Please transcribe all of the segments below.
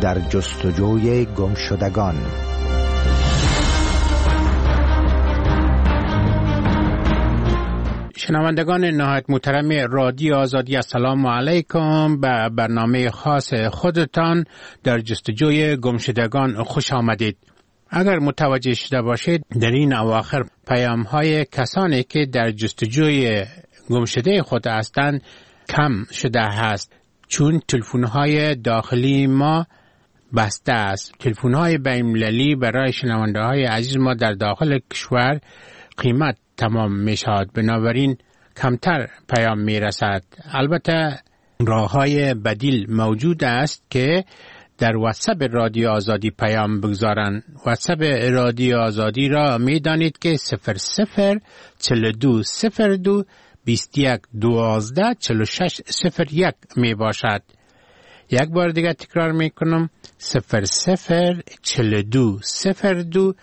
در جستجوی گمشدگان. شنوندگان نهایت محترم رادیو آزادی، السلام علیکم. به برنامه خاص خودتان در جستجوی گمشدگان خوش آمدید. اگر متوجه شده باشید در این اواخر پیام‌های کسانی که در جستجوی گمشده خود هستند کم شده است، چون تلفن‌های داخلی ما بسته است. تلفن‌های بین‌المللی برای شنونده‌های عزیز ما در داخل کشور قیمت تمام می شود، بنابراین کمتر پیام می رسد. البته راه‌های بدیل موجود است که در واتساپ رادیو آزادی پیام بگذارند. واتساپ رادیو آزادی را می دانید که 004202 21124601 می باشد. یک بار دیگر تکرار می کنم، 004202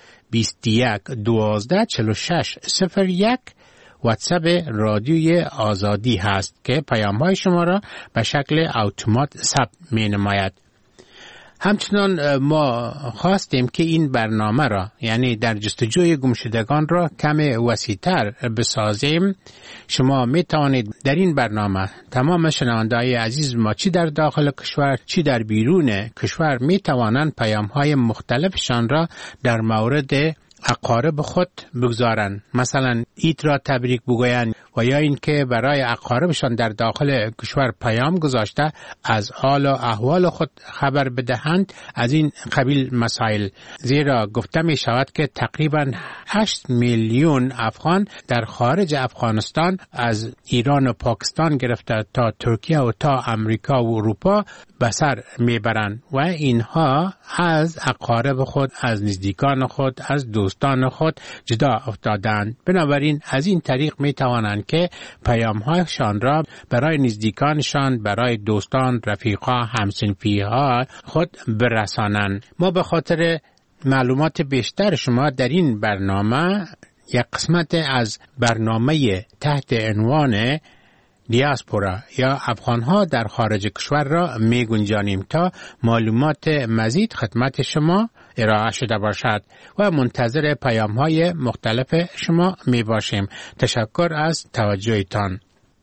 21124601 واتساپ رادیوی آزادی هست که پیام‌های شما را به شکل اتومات ثبت می‌نماید. همچنان ما خواستیم که این برنامه را، یعنی در جستجوی گمشدگان را کم وسیع‌تر بسازیم. شما می توانید در این برنامه تمام شنونده‌های عزیز ما چی در داخل کشور چی در بیرون کشور می توانند پیام‌های مختلفشان را در مورد اقارب خود بگذارند. مثلا عید را تبریک بگویند و یا اینکه برای اقاربشان در داخل کشور پیام گذاشته از حال و احوال خود خبر بدهند. از این قبیل مسائل، زیرا گفته می شود که تقریبا 8 میلیون افغان در خارج افغانستان از ایران و پاکستان گرفته تا ترکیه و تا امریکا و اروپا به سر میبرند و اینها از اقارب خود، از نزدیکان خود، از دوستان خود جدا افتادند. بنابراین از این طریق می توانند که پیام‌هایشان را برای نزدیکانشان، برای دوستان، رفیقا، همسنفی‌ها خود برسانند. ما به خاطر معلومات بیشتر شما در این برنامه یک قسمت از برنامه تحت عنوان دیاسپورا یا افغانها در خارج کشور را می گنجانیم تا معلومات مزید خدمت شما ارائه شده باشد و منتظر پیام های مختلف شما می باشیم. تشکر از توجهتان.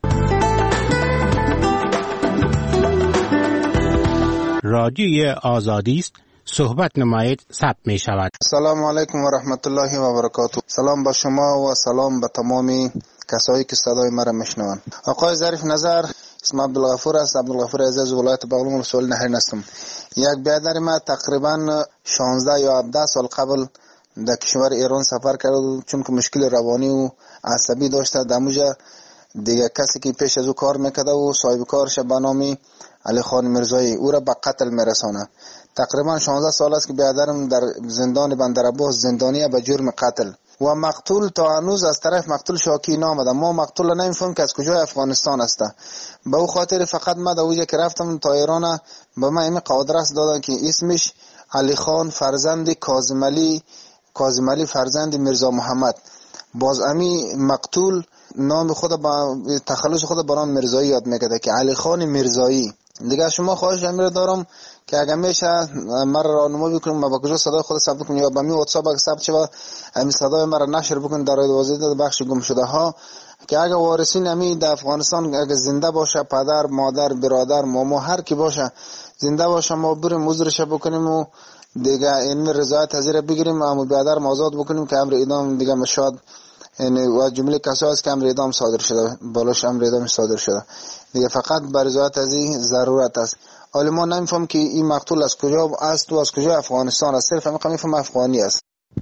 رادیوی آزادی است، صحبت نمایید، ثبت می شود. سلام علیکم و رحمت الله و برکاته. سلام با شما و سلام به تمامی کسایی که صدای مرا میشنوند. آقای ظریف نظر، اسم عبدالغفور است. عبدالغفور عزیز، ولایت بغلان، رسول نهرین هستم. یک برادر ما تقریبا 16 یا 17 سال قبل در کشور ایران سفر کرد، چون که مشکل روانی و عصبی داشته. دموجه دیگه کسی که پیش از او کار میکرده و صاحب کارش به نام علی خان میرزایی او را به قتل میرسانه. تقریبا 16 سال است که برادرم در زندان بندرعباس زندانی به جرم قتل و مقتول تا هنوز از طرف مقتول شاکی نامده. ما مقتول نمیفهم که از کجای افغانستان است. به او خاطر فقط ما در اوجه که رفتم تا ایران به ما این آدرس دادن که اسمش علی خان فرزند کاظم علی فرزند میرزا محمد. باز امی مقتول نام خود با تخلص خود با نام میرزایی یاد میکرده که علی خان میرزایی. دیگه شما خواهش امیر دارم که اگر میشه مرا راهنمایی بکنید ما با کجا صدای خود ثبت کنیم یا با می واتساپ اگه ثبت شه همین صدای مرا نشر بکنید در واسطه بخش گم شده ها، که اگه وارثین همین در افغانستان اگه زنده باشه، پدر، مادر، برادر، ماما، هر کی باشه زنده باشه، ما بریم عذرش بکنیم و دیگه این رضایت حاضر بگیریم، اما برادر آزاد بکنیم که امر اعدام دیگه مشاد یعنی و جمله کسایی است که امر اعدام صادر شده، بالاش امر اعدام صادر شده دیگه، فقط بر رضایت از این ضرورت است. حالا ما نمیفهم که این مقتول از کجا است و از کجا افغانستان است، صرف میفهم افغانی است.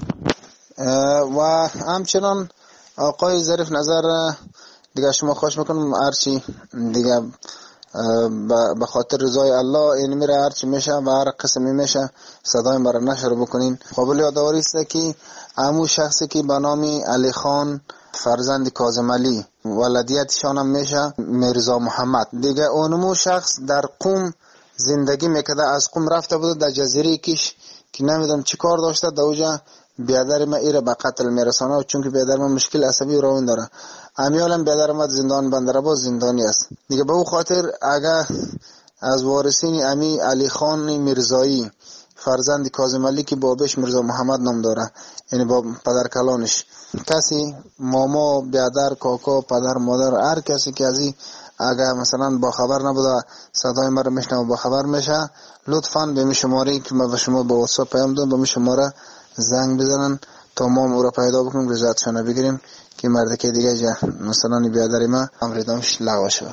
و همچنان آقای ظریف نظر دیگه شما خواهش میکنم هرچی دیگه به خاطر رضای الله این میره هرچی میشه و هر قسمی میشه صدای مرا نشر بکنین. قابل یادآوری است که همون شخصی که به نام علی خان فرزند کاظم علی ولادیتشان هم میشه میرزا محمد، دیگه اونمو شخص در قم زندگی میکرده، از قم رفته بود در جزیره کش که نمیدونم چی کار داشته، در اوجا بیادر ما ایره به قتل میرسانه، چون که بیادر ما مشکل عصبی روان داره. امیالم بیادر ما زندان بندرعباس زندانی است دیگه. به او خاطر اگه از وارثین امی علی خان میرزایی فرزند کاظم علی که بابش میرزا محمد نام داره، یعنی با پدر کلانش، کسی ماما، بیادر، کاکا، پدر، مادر، هر کسی که از این اگر مثلا با خبر نبوده صدای ما رو میشنوه با خبر میشه، لطفاً به شماره که ما به شما با واتساپ پیام دادم به شماره زنگ بزنن تا ما او را پیدا بکنیم، رضایتشان بگیریم که مرد که دیگه مثلا بیادر ما امریدامش لغو شد.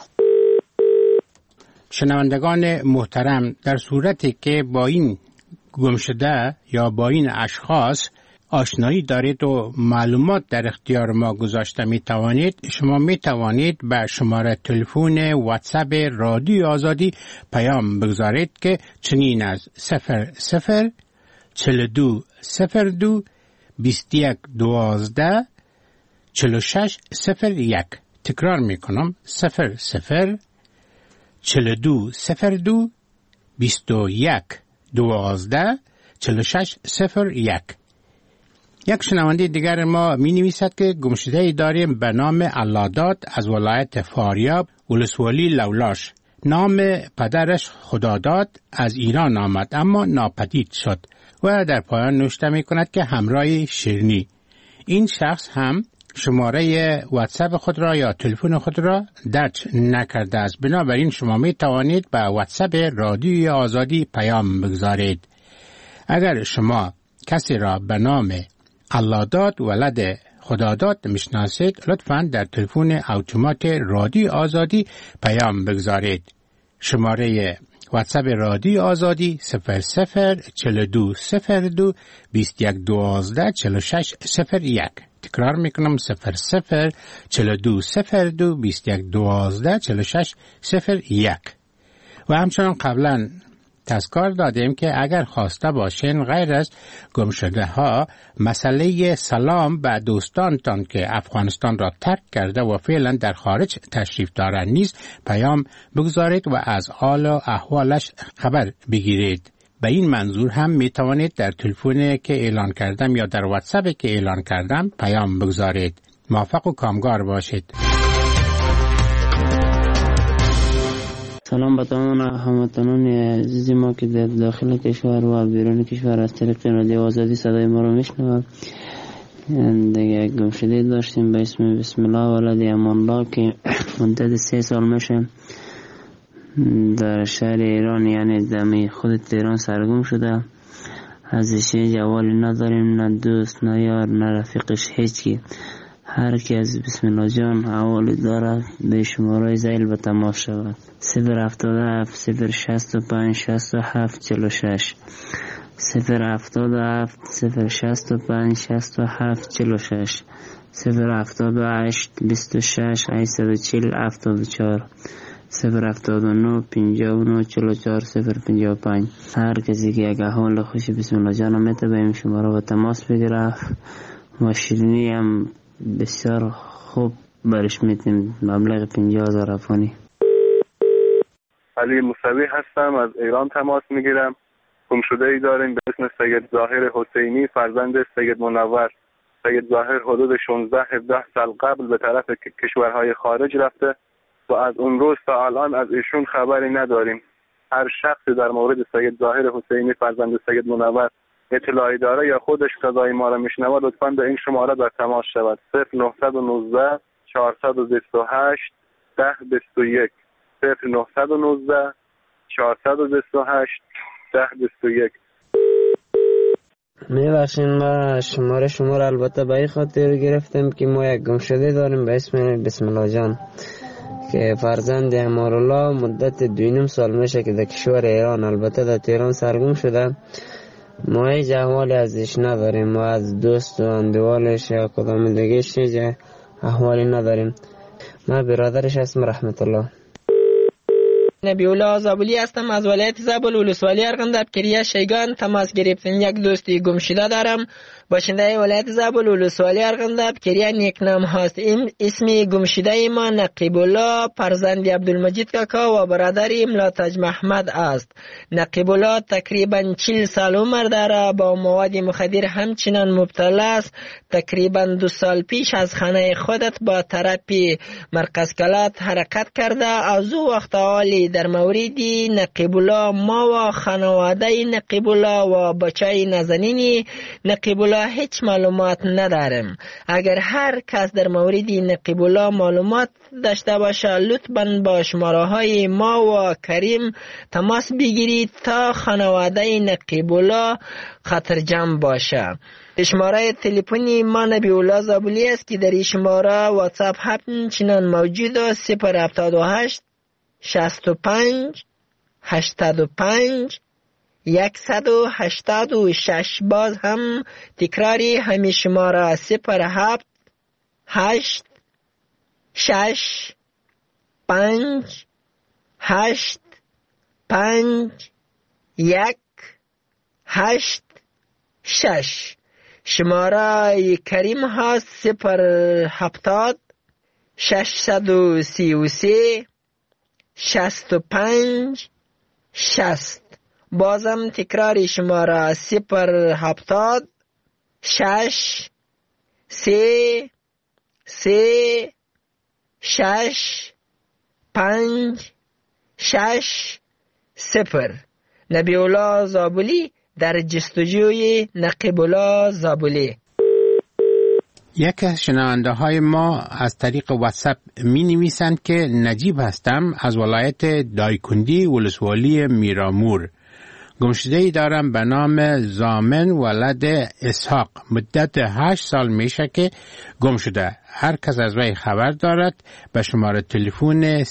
شنوندگان محترم، در صورتی که با این گمشده یا با این اشخاص آشنایی دارید و معلومات در اختیار ما گذاشته شما می توانید به شماره تلفن واتساپ رادیو آزادی پیام بگذارید که چنین از 00 42 02 21 12 46 01. تکرار می کنم 00 42 02 21 12 46 01. یک شنونده دیگر ما می نویسد که گمشده داریم به نام اللهداد از ولایت فاریاب، ولسوالی لولاش. نام پدرش خداداد از ایران آمد اما ناپدید شد و در پایان نوشته می کند که همراه شیرینی. این شخص هم شماره واتساپ خود را یا تلفن خود را درج نکرده است. بنابراین شما می توانید به واتساپ رادیوی آزادی پیام بگذارید. اگر شما کسی را به نام اللهداد ولد خداداد میشناسید، لطفاً در تلفن اتومات رادیو آزادی پیام بگذارید. شماره واتساپ رادیو آزادی 00 42 02 21 12 46 01. تکرار میکنم 00 42 02 21 12 46 01. و همچنان قبلا تذکر دادیم که اگر خواسته باشین غیر از گمشده ها مسئله سلام به دوستانتان که افغانستان را ترک کرده و فعلا در خارج تشریف دارند نیز پیام بگذارید و از حال و احوالش خبر بگیرید. به این منظور هم می توانید در تلفن که اعلان کردم یا در واتساپ که اعلان کردم پیام بگذارید. موفق و کامگار باشید. سلام به تمام هموطنان عزیز ما که در داخل کشور و بیرون کشور از طریق رادیو آزادی صدای ما رو میشنوند. دیگه گمشده داشتیم به اسم بسم الله ولد امان الله که مدت 3 سال میشه در شهر ایران، یعنی دمی خود تهران سرگم شده. ازش جوالی نداریم، نه دوست، نه یار، نه رفیقش، هیچی. هر کی از بسم الله جان حوالی داره به شماره زیل به تماس شود. 077 065 67 46 077 065 67 46 078 26 840 74 079 59 44 055. هر کسی که یک حال خوشی بسم الله جان میته به این شماره به تماس بگیره و شیرینی هم بسیار خوب برش میتیم. مبلغ 50,000 افغانی. علی موسوی هستم، از ایران تماس میگیرم. گمشده ای داریم به اسم سید ظاهر حسینی فرزند سید منور. سید ظاهر حدود 16-17 سال قبل به طرف کشورهای خارج رفته و از اون روز تا الان از ایشون خبری نداریم. هر شخصی در مورد سید ظاهر حسینی فرزند سید منور اطلاعی داره یا خودش صدای ما را میشنوه لطفاً به این شماره در تماس شود. 0919 428 1021 0919 428 1021. میبخشین ما شماره شما را البته به این خاطر گرفتم که ما یک گمشده داریم به اسم بسم الله جان که فرزند امارالله مدت 2.5 سال میشه که در کشور ایران، البته در تهران سرگم شده. ما هیچ احوالی ازش نداریم، ما از دوست و اندوالش یا کدام دیگهش هیچ احوالی نداریم. ما برادرش هستم رحمت الله. نبی‌الله زابلی هستم، از ولایت زابل ولسوالی ارغنداب کریه شیگان تماس گرفتم. یک دوستی گمشده دارم، باشنده ولایت زابل ولسوالی ارغنداب کریه نیکنام هست. اسم گمشده ما نقیب الله فرزند عبدالمجید کاکا و برادر املا تاج محمد است. نقیب الله تقریبا 40 سال عمر داره، با مواد مخدر همچنان مبتلا است. تقریبا 2 سال پیش از خانه خودت با طرف مرکز کلات حرکت کرده. از او وقت حالی در مورد نقیب الله ما و خانواده نقیب الله و بچه نازنین نقیب الله هیچ معلومات نداریم. اگر هر کس در مورد نقیب الله معلومات داشته باشه لطفاً با شماره های ما و کریم تماس بگیرید تا خانواده نقیب الله خطرجم باشه. شماره تلفنی ما نبی الله زابلی است که در این شماره واتساپ همچنان موجود است. 078 65 85 186. باز هم تکراری همین شماره 07 8 6 5 8 5 1 8 6. شماره کریم هست 070 633 65 60. بازم تکراری شماره 070 6 3 3 6 5 6 0. نبی الله زابلی در جستجوی نقیب الله زابلی. یک از شنونده های ما از طریق واتساپ می نویسند که نجیب هستم از ولایت دایکندی ولسوالی میرامور. گمشده‌ای دارم به نام زامن ولد اسحاق. مدت 8 سال میشه که گم شده. هر کس از وی خبر دارد به شماره تلفن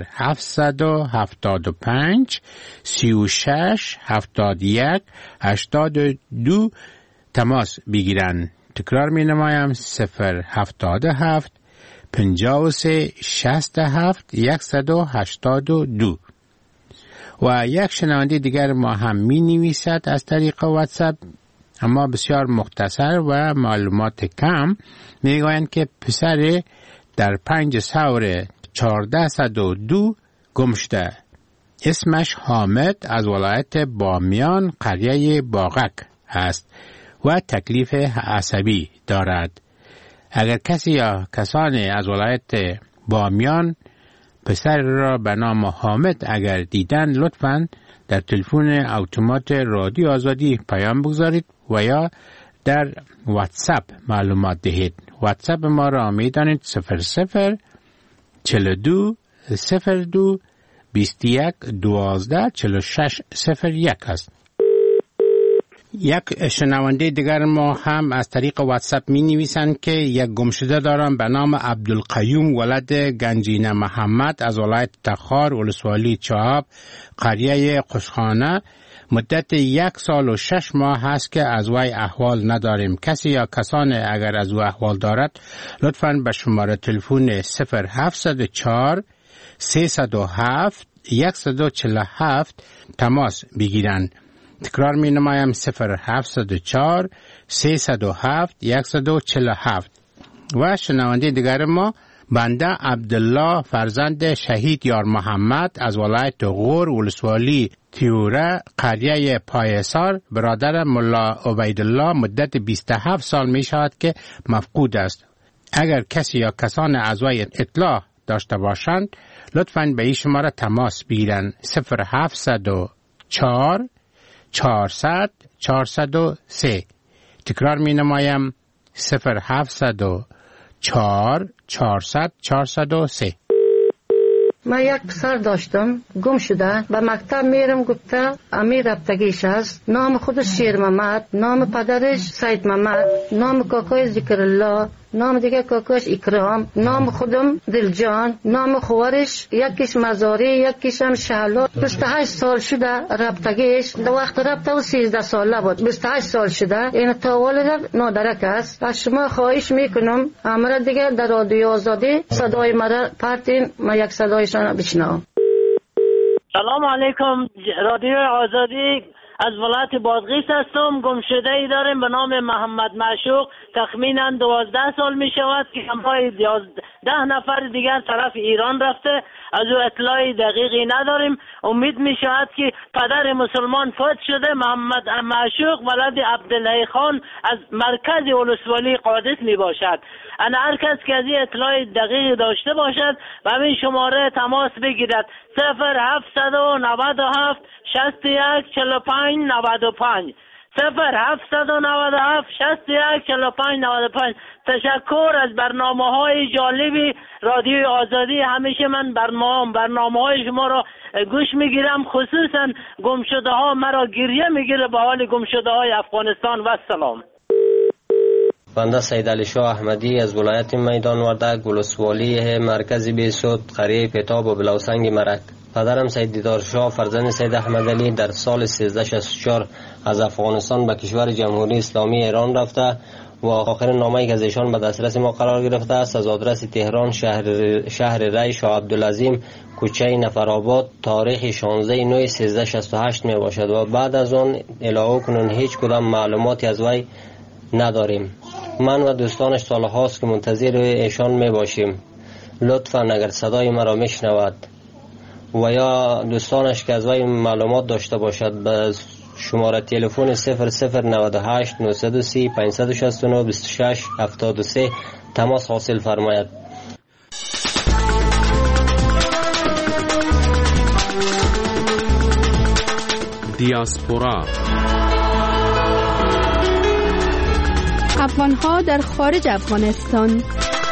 0775 36 71 82 تماس بگیرند. تکرار می نمایم 077 53 67 182. و یک شنونده دیگر ما هم می نویسد از طریق واتساپ اما بسیار مختصر و معلومات کم. می گویند که پسر در 5 سور 1402 گم شده. اسمش حامد از ولایت بامیان قریه باغک است و تکلیف عصبی دارد. اگر کسی یا کسانی از ولایت بامیان پسر را به نام حامد اگر دیدن لطفاً در تلفن اتومات رادیو آزادی پیام بگذارید و یا در واتساپ معلومات دهید. واتساپ ما را میدانید 00 42 02 21 12 46 01 است. یک شنونده دیگر ما هم از طریق واتساپ می نویسند که یک گمشده دارم به نام عبدالقیوم ولد گنجینه محمد از ولایت تخار ولسوالی چهاب قریه قشخانه. مدت 1 سال و 6 ماه هست که از وی احوال نداریم. کسی یا کسان اگر از او احوال دارد لطفاً به شماره تلفن 0704 307 147 تماس بگیرند. تکرار می نمایم 0704 307 147. و شنونده دیگر ما بنده عبدالله فرزند شهید یار محمد از ولایت غور ولسوالی تیوره قریه پایسار برادر ملا عبیدالله مدت 27 سال می شود که مفقود است. اگر کسی یا کسان از وی اطلاع داشته باشند لطفاً به این شماره تماس بگیرند 0704 400 403. تکرار می نمایم 0704 400 403. من یک پسر داشتم گم شده. به مکتب میرم گفته امیر رفتگیش است. نام خودش شیر محمد، نام پدرش سید محمد، نام کاکای ذکر الله، نام دیگه کاکاش اکرام، نام خودم دلجان، نام خوارش یکیش مزاری یکیش هم شهلا. 28 سال شده رفتگیش. در وقت رفته و 13 ساله بود. 28 سال شده. این تاولد نادرک است. از شما خواهش میکنم امر دیگه در رادیو آزادی صدای مرا پرتین ما یک صدایشان بشنوم. سلام علیکم. رادیو آزادی از ولایت بادغیس هستم. گمشده ای داریم به نام محمد معشوق. تخمینا 12 سال می شود که همراه 10 نفر دیگر طرف ایران رفته. از او اطلاع دقیقی نداریم. امید می شود که پدر مسلمان فوت شده محمد معشوق ولد عبدالله خان از مرکز ولسوالی قادس می باشد. انا هر کس که از این اطلاع دقیق داشته باشد و همین شماره تماس بگیرد 0797 61 45 95 0797 61 45 95. تشکر از برنامه‌های جالبی رادیوی آزادی. همیشه من برنامه‌های شما را گوش میگیرم، خصوصا گمشده ها مرا گریه میگیره به حال گمشده های افغانستان. و سلام. بنده سید علی شاه احمدی از ولایت میدان وردک ولسوالی مرکز بیسود قریه پتاب و بلاوسنگ مرک. پدرم سید دیدار شاه فرزند سید احمد علی در سال 1364 از افغانستان به کشور جمهوری اسلامی ایران رفته و آخرین نامه‌ای که از ایشان به دسترس ما قرار گرفته است از آدرس تهران شهر ری شاه عبدالعظیم کوچه نفرآباد تاریخ 16/9/1368 می باشد و بعد از آن الی کنون هیچ کدام معلوماتی از وی نداریم. من و دوستانش سالهاست که منتظر ایشان می باشیم. لطفاً اگر صدای مرا میشنود و یا دوستانش که از وی معلومات داشته باشد به شماره تلفن 0098 930 569 26 73 تماس حاصل فرماید. دیاسپورا افغان‌ها در خارج افغانستان.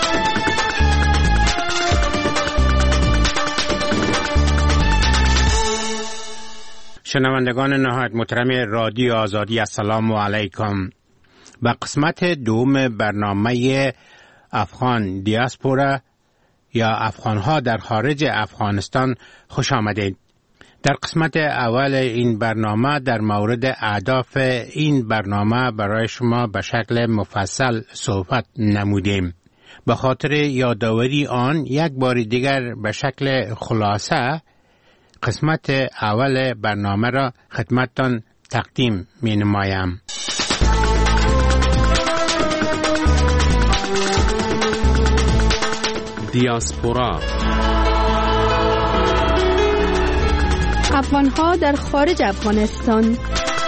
شنوندگان نهایت محترم رادیو آزادی، السلام علیکم. به قسمت دوم برنامه افغان دیاسپورا یا افغان‌ها در خارج افغانستان خوش آمدید. در قسمت اول این برنامه در مورد اهداف این برنامه برای شما به شکل مفصل صحبت نمودیم. به خاطر یادآوری آن یک بار دیگر به شکل خلاصه قسمت اول برنامه را خدمتتان تقدیم می نمایم. دیاسپورا افغان‌ها در خارج افغانستان.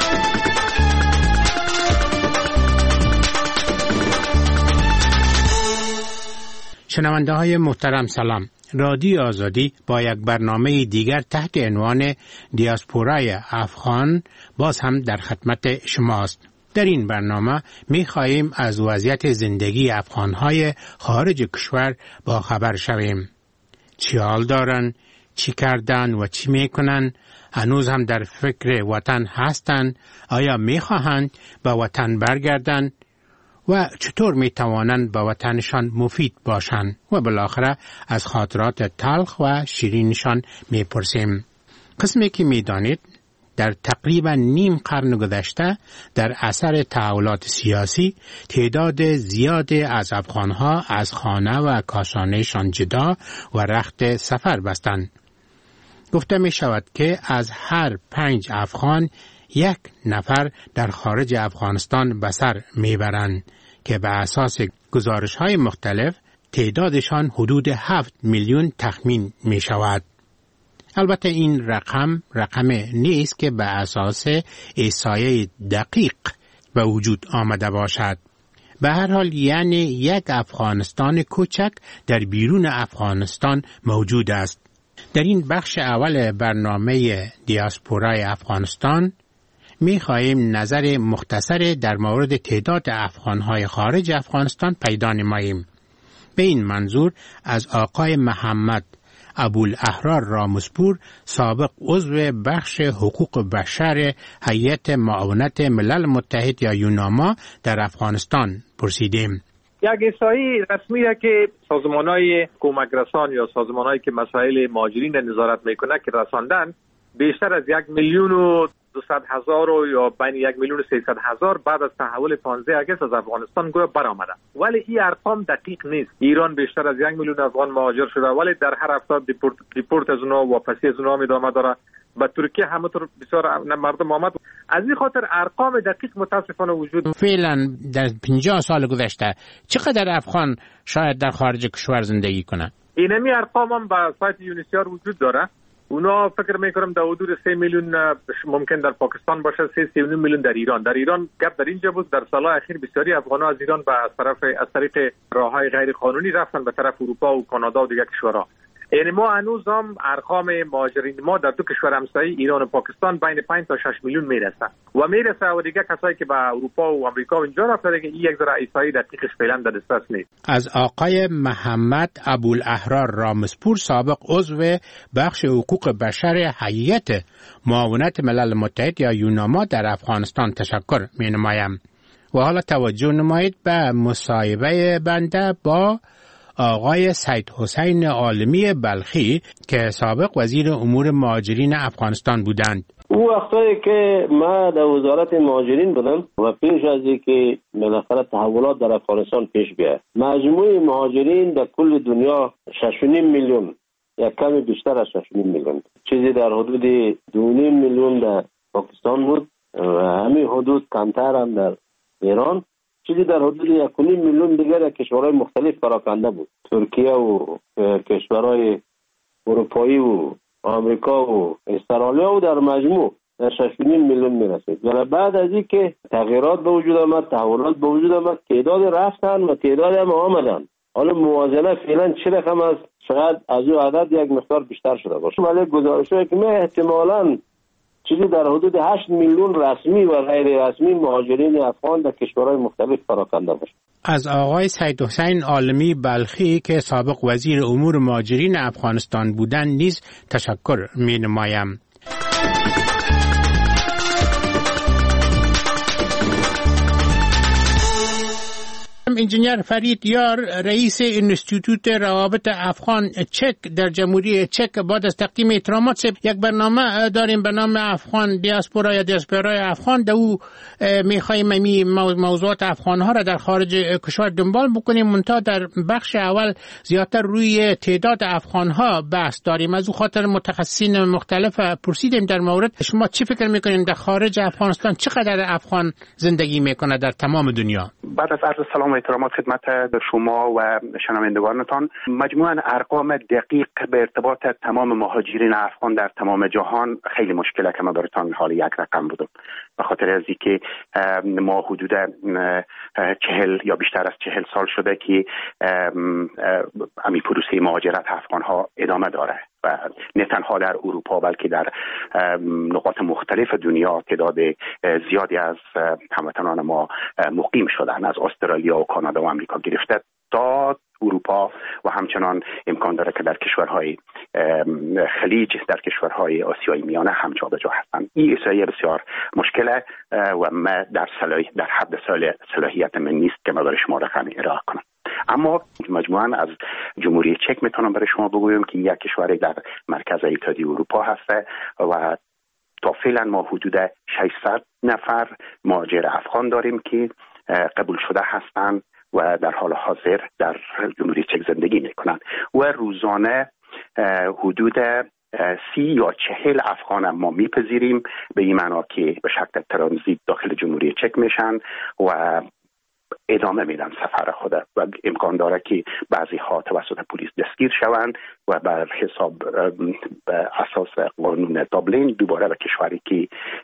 شنونده های محترم سلام. رادیو آزادی با یک برنامه دیگر تحت عنوان دیاسپورای افغان باز هم در خدمت شماست. در این برنامه می خواهیم از وضعیت زندگی افغانهای خارج کشور با خبر شویم. چی حال دارن، چی کردن و چی می کنن، هنوز هم در فکر وطن هستن، آیا می خواهند به وطن برگردن و چطور می توانند به وطنشان مفید باشند و بالاخره از خاطرات تلخ و شیرینشان می پرسیم. قسمی که می دانید در تقریبا نیم قرن گذشته در اثر تحولات سیاسی تعداد زیادی از افغانها از خانه و کاشانهشان جدا و رخت سفر بستند. گفته می شود که از هر 5 افغان 1 نفر در خارج افغانستان به سر می برند که به اساس گزارش‌های مختلف تعدادشان حدود 7 میلیون تخمین می شود. البته این رقم نیست که به اساس احصایه دقیق به وجود آمده باشد. به هر حال یعنی یک افغانستان کوچک در بیرون افغانستان موجود است. در این بخش اول برنامه دیاسپورای افغانستان می خواهیم نظر مختصر در مورد تعداد افغانهای خارج افغانستان پیدا نماییم. به این منظور از آقای محمد ابوالاحرار رامسپور سابق عضو بخش حقوق بشر هیئت معاونت ملل متحد یا یوناما در افغانستان پرسیدیم. یک احصایی رسمی است که سازمان‌های کمک رسان یا سازمان‌هایی که مسائل مهاجرین نظارت میکنه که رساندن بیشتر از 1 میلیون و 200,000 یا بین 1,300,000 بعد از تحول 15 اگست از افغانستان گویا برآمده، ولی این ارقام دقیق نیست. ایران بیشتر از 1,000,000 افغان مهاجر شده، ولی در هر هفته دیپورت از اونها واپسی از اونها ادامه داره. به ترکیه همونطور بسیار مردم آمد. از این خاطر ارقام دقیق متاسفانه وجود. فعلا در 50 سال گذشته چقدر افغان شاید در خارج کشور زندگی کنه؟ اینمی ارقام هم به سایت یونیسیار وجود داره. اونا فکر میکنم در حدود 3 میلیون ممکن در پاکستان باشه، 3.9 میلیون در ایران. در ایران گپ در اینجا بود در سالهای اخیر بسیاری افغان‌ها از ایران از طریق راههای غیر قانونی رفتن به طرف اروپا و کانادا و دیگر کشورها. یعنی ما هنوز هم ارقام مهاجرین ما در دو کشور همسایه ایران و پاکستان بین 5 تا 6 میلیون میرسه و دیگه کسایی که به اروپا و آمریکا و اینجا رفتن دیگه این یک ذره احصایی دقیقش فعلا در دسترس نیست. از آقای محمد ابوالاحرار رامسپور، سابق عضو بخش حقوق بشر هیئت معاونت ملل متحد یا یوناما در افغانستان تشکر می‌نمایم. و حالا توجه نمایید به مصاحبه بنده با آقای سید حسین عالمی بلخی که سابق وزیر امور مهاجرین افغانستان بودند. او وقتایی که ما در وزارت مهاجرین بودم و پیش از اینکه بالاخره تحولات در افغانستان پیش بیاد، مجموع مهاجرین در کل دنیا 6.5 میلیون یا کمی بیشتر از 6.5 میلیون، چیزی در حدود 2.5 میلیون در پاکستان بود و همین حدود کمتر هم در ایران، چیزی در حدود 1.5 میلیون دیگر در کشورهای مختلف پراکنده بود، ترکیه و کشورهای اروپایی و آمریکا و استرالیا و در مجموع در 6.5 میلیون میرسید. و بعد از این که تغییرات به وجود آمد، تحولات به وجود آمد، تعداد رفتن و تعداد هم آمدن. حالا موازنه فعلا چه رقم است، شاید از او عدد یک مقدار بیشتر شده باشه، ولی گزارش‌هایی که ما احتمالاً چیزی در حدود 8 میلیون رسمی و غیر رسمی مهاجرین افغان در کشورهای مختلف پراکنده باشه. از آقای سید حسین عالمی بلخی که سابق وزیر امور مهاجرین افغانستان بودند نیز تشکر می‌نمایم. انجینیر فرید یار، رئیس انستیتوت روابط افغان چک در جمهوری چک، بعد از تقدیم احترامات یک برنامه داریم به نام افغان دیاسپورا یا دیاسپورای افغان. در او میخواییم موضوعات افغان ها را در خارج کشور دنبال بکنیم، منتها در بخش اول زیادتر روی تعداد افغان ها بحث داریم. از او خاطر متخصصین مختلف پرسیدیم در مورد شما چی فکر میکنید در خارج افغانستان چقدر افغان زندگی میکنه در تمام دنیا؟ بعد از عرض سلام و احترامات خدمت شما و شنوندگانتان، مجموعاً ارقام دقیق به ارتباط تمام مهاجرین افغان در تمام جهان خیلی مشکله که ما براتون حال یک رقم بودم، به خاطر از اینکه ما حدود 40 یا بیشتر از 40 سال شده که امی پروسه مهاجرت افغان ها ادامه داره و نه تنها در اروپا بلکه در نقاط مختلف دنیا تعداد زیادی از هموطنان ما مقیم شدن، از استرالیا و کانادا و آمریکا گرفته تا اروپا و همچنان امکان داره که در کشورهای خلیج، در کشورهای آسیای میانه هم جابجا هستند. این احصایه بسیار مشکله و ما در حد صلاحیت من نیست که ما برای شما رقمی ارائه کنم. اما مجموعاً از جمهوری چک میتونم برای شما بگویم که یک کشوری در مرکز اتحادیه اروپا هست و تا فعلا ما حدود 600 نفر مهاجر افغان داریم که قبول شده هستند و در حال حاضر در جمهوری چک زندگی میکنند و روزانه حدود 30 یا 40 افغان ما میپذیریم، به این معنا که به شکل ترانزیت داخل جمهوری چک میشن و ادامه میدن سفر خود و امکان داره که بعضی ها توسط پلیس دستگیر شوند و بر حساب اساس قانون دابلین دوباره به کشوری که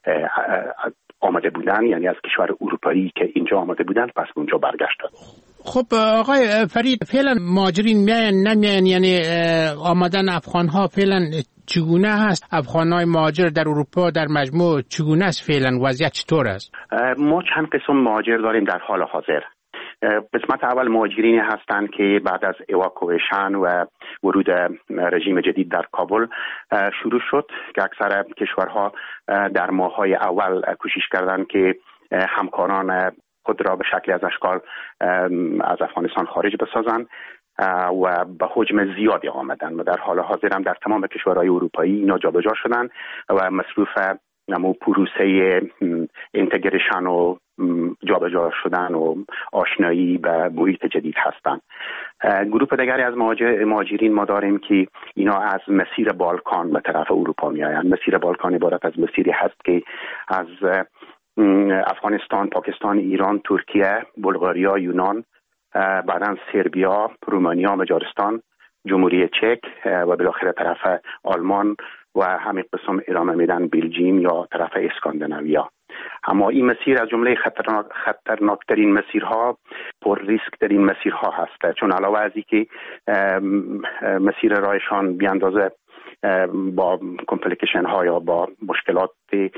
آمده بودن، یعنی از کشور اروپایی که اینجا آمده بودن پس اونجا برگشتن. خب آقای فرید، فعلا مهاجرین میاین نمیاین، یعنی آمدن افغان ها فعلا چگونه هست؟ افغان های مهاجر در اروپا در مجموع چگونه است؟ فعلا وضعیت چطور است؟ ما چند قسم مهاجر داریم در حال حاضر. قسمت اول مهاجرینی هستند که بعد از اواکویشن و ورود رژیم جدید در کابل شروع شد که اکثر کشورها در ماه‌های اول کوشش کردند که همکاران خود را به شکلی از اشکال از افغانستان خارج بسازند و به حجم زیادی آمدن و در حال حاضر هم در تمام کشورهای اروپایی اینا جابجا شدن و مصروف نمو پروسه اینتگریشن و جابجا شدن و آشنایی به محیط جدید هستند. گروه دیگری از مهاجرین ما داریم که اینا از مسیر بالکان به طرف اروپا می آیند. مسیر بالکان عبارت از مسیری هست که از افغانستان، پاکستان، ایران، ترکیه، بلغاریا، یونان، بعداً سربیا، رومانیا، مجارستان، جمهوری چک و بالاخره طرف آلمان و همین قسم ادامه میدن بلژیم یا طرف اسکاندیناویا. اما این مسیر از جمله خطرناکترین مسیرها، پر ریسک ترین مسیرها هست، چون علاوه از اینکه مسیر رایشان بی اندازه با کمپلیکیشن ها یا با مشکلات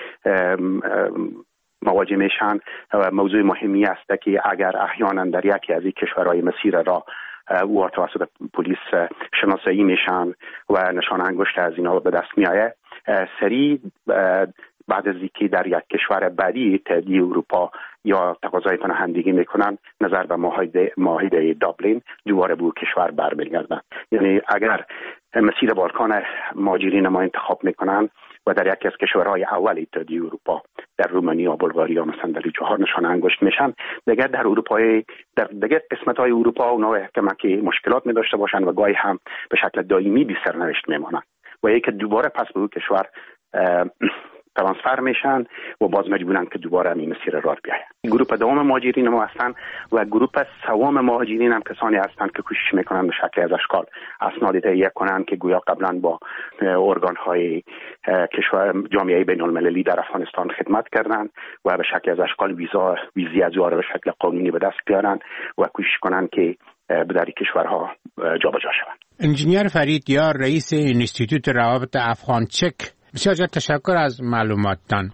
مواجه میشن، موضوع مهمی است که اگر احیانا در یکی از این کشورهای مسیر را او توسط پلیس شناسایی میشن و نشان انگشت از اینا به دست میآید، سریع بعد از اینکه در یک کشور بعدی اتحادیه اروپا یا تقاضای پناهندگی میکنن نظر به معاهده دابلین دوباره به کشور برمیگردن. یعنی اگر مسیر بالکان مهاجرین ما انتخاب میکنن و در یکی از کشورهای اول اتحادیه اروپا در رومانیا، بلغاریا مثلا در جاها نشان انگشت میشن، دیگر در اروپای در دیگر قسمت‌های اروپا اونا احتمال که مشکلات می داشته باشن و گاهی هم به شکل دائمی بی سرنوشت میمونن و یک دوباره پس به کشور ترانسفر میشن و باز مجبورن که دوباره این مسیر راه بیاین. گروه دوم مهاجرین ما هستن و گروه سوم مهاجرین هم کسانی هستند که کوشش میکنن به شکل از اشکال اسناد تهیه کنن که گویا قبلا با ارگان های کشور جامعه بین المللی در افغانستان خدمت کردن و به شکل از اشکال ویزی از به شکل قانونی به دست بیارن و کوشش کنن که به در کشورها جابجا شوند. انجینیر فرید یار، رئیس انستیتوت روابط افغان چک، بسیار تشکر از معلوماتتان.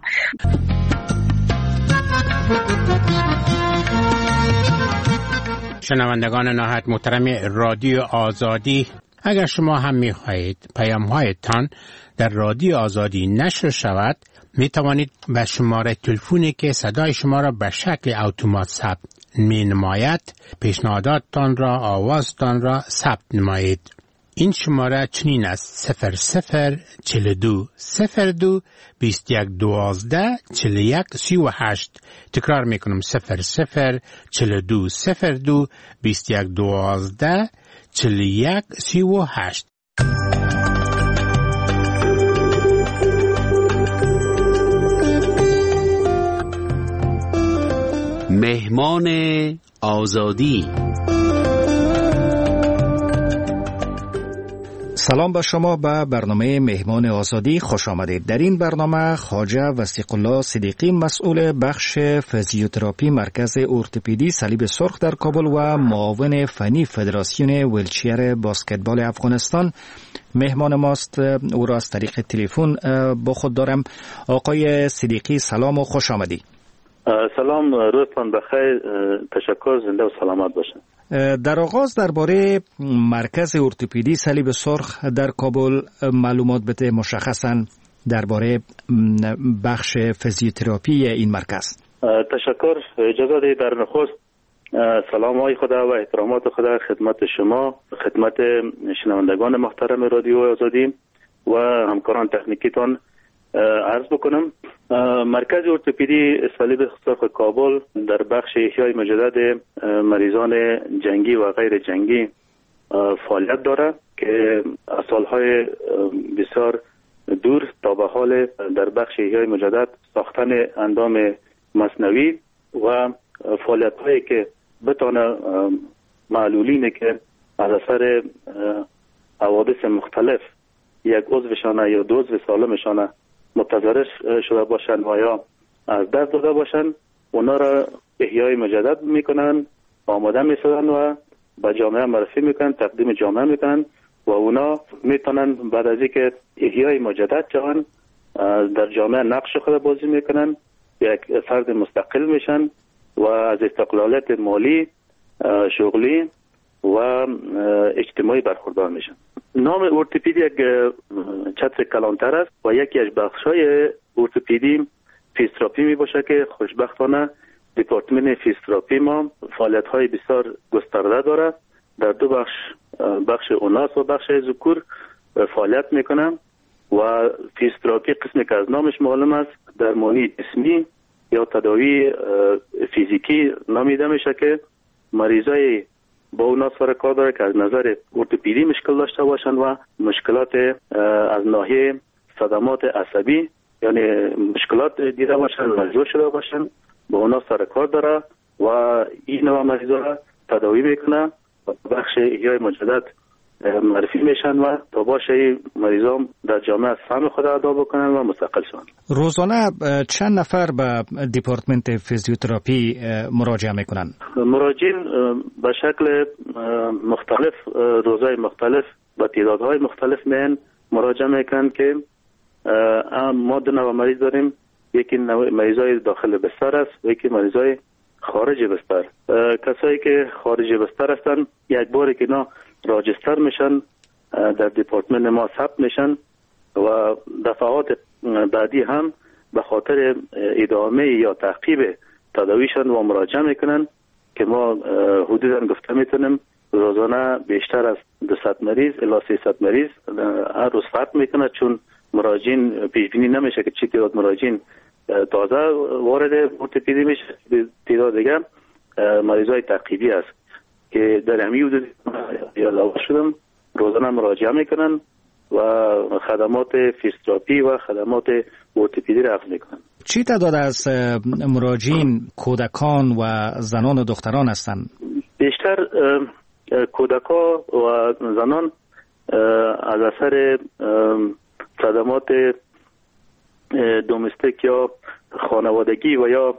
شنوندگان نهایت محترم رادیو آزادی، اگر شما هم می‌خواهید پیام‌هایتان در رادیو آزادی نشر شود، می توانید به شماره تلفنی که صدای شما را به شکل اتومات ثبت می‌نماید پیشنهاداتتان را، آوازتان را ثبت نمایید. این شماره چنین است: 0042 02 21 12 41 38. تکرار میکنم: 0042 02 21 12 41 38. مهمان آزادی. سلام به شما به برنامه مهمان آزادی خوش آمدید. در این برنامه خواجه وثیق الله صدیقی، مسئول بخش فیزیوتراپی مرکز ارتوپدی صلیب سرخ در کابل و معاون فنی فدراسیون ویلچیر بسکتبال افغانستان مهمان ماست. او را از طریق تلفن با خود دارم. آقای صدیقی سلام و خوش آمدی. سلام، روزتان بخیر، تشکر، زنده و سلامت باشین. در آغاز درباره مرکز ارتوپدی صلیب سرخ در کابل معلومات بده، مشخصاً درباره بخش فیزیوتراپی این مرکز. تشکر. اجازه دهید در نخست سلام های خدا و احترامات خدا خدمت شما، خدمت شنوندگان محترم رادیو آزادی و همکاران تکنیکیتان عرض بکنم. مرکز ارتوپدی صلیب سرخ کابل در بخش احیای مجدد مریضان جنگی و غیر جنگی فعالیت دارد که از سالهای بسیار دور تا به حال در بخش احیای مجدد ساختن اندام مصنوعی و فعالیت هایی که بتانه معلولینی که از اثر حوادث مختلف یک عضوشان یا دو عضو سالمشان متضرر شده باشند و یا از دست داده باشند، اونا را احیای مجدد میکنن، آماده میسازن و به جامعه معرفی میکنن، تقدیم جامعه میکنن و اونا میتونن بعد از اینکه احیای مجدد شوند در جامعه نقش خود بازی میکنن، یک فرد مستقل میشن و از استقلالیت مالی، شغلی و اجتماعی برخوردار میشن. نام ارتوپدی یک چتر کلانتر است و یکی از بخش‌های ارتوپدی فیزیوتراپی می باشه که خوشبختانه دپارتمان فیزیوتراپی ما فعالیت‌های بسیار گسترده دارد. در دو بخش اوناس و بخش ذکور فعالیت میکنم و فیزیوتراپی قسمی که از نامش معلوم است درمانی جسمی یا تداوی فیزیکی نامیده میشه که مریضای با اونا سر کار داره که از نظر ارتوپدی مشکل داشته باشن و مشکلات از ناحیه صدمات عصبی یعنی مشکلات دیده باشن مجروح شده باشن با اونا سر کار داره و این نوع مریضا تداوی میکنه و بخش احیای مجدد معرفی میشن و تا باشه مریضان در جامعه سهم خود ادا بکنن و مستقل شن. روزانه چند نفر به دیپارتمنت فیزیوتراپی مراجعه میکنن؟ مراجعین به شکل مختلف روزهای مختلف با تعدادهای مختلف میان مراجعه میکنن که ما دو نوع مریض داریم. یکی مریضای داخل بستر است و یکی مریضای خارج بستر. کسایی که خارج بستر هستن یک باری که اینا راجستر میشن در دیپارتمنت ما ثبت میشن و دفعات بعدی هم به خاطر ادامه یا تعقیب تداویشان و مراجعه میکنن که ما حدودا گفته میتونیم روزانه بیشتر از 200 مریض الی 300 مریض هر روز ثبت میکنه، چون مراجعین پیش بینی نمیشه که چی تعداد مراجعین تازه وارد ارتوپدی میشه. تعداد دیگه مریضای تعقیبی است که در همین حدود یادآور شدم روزانه مراجعه میکنن و خدمات فیزیوتراپی و خدمات ارتوپدی را اخذ میکنن. چی تعداد از مراجعین کودکان و زنان و دختران هستند؟ بیشتر کودکان و زنان از اثر صدمات دومستیک یا خانوادگی و یا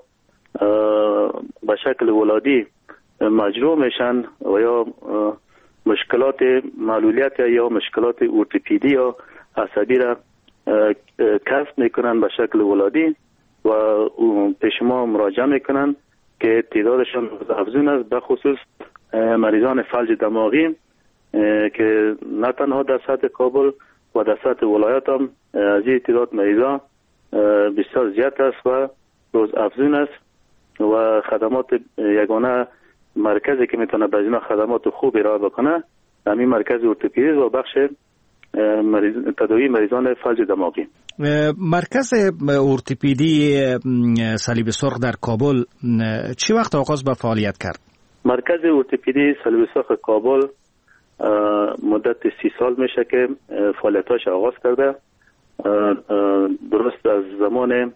به شکل ولادی مجروح میشن و یا مشکلات معلولیت یا مشکلات ارتوپدی یا عصبی را کسب میکنن به شکل ولادی و پیش ما مراجعه میکنن که تعدادشان افزون است، به خصوص مریضان فلج دماغی که نه تنها در سطح کابل و در سطح ولایت هم از این تعداد مریضان بسیار زیاد است و روز افزون است و خدمات یگانه مرکزی که میتونه به اینا خدمات خوب ارائه بکنه همین مرکز ارتوپدی و بخش تداوی مریضان فلج دماغی. مرکز ارتوپدی صلیب سرخ در کابل چی وقت آغاز به فعالیت کرد؟ مرکز ارتوپدی صلیب سرخ کابل مدت 30 سال میشه که فعالیتاش آغاز کرده. درست از زمان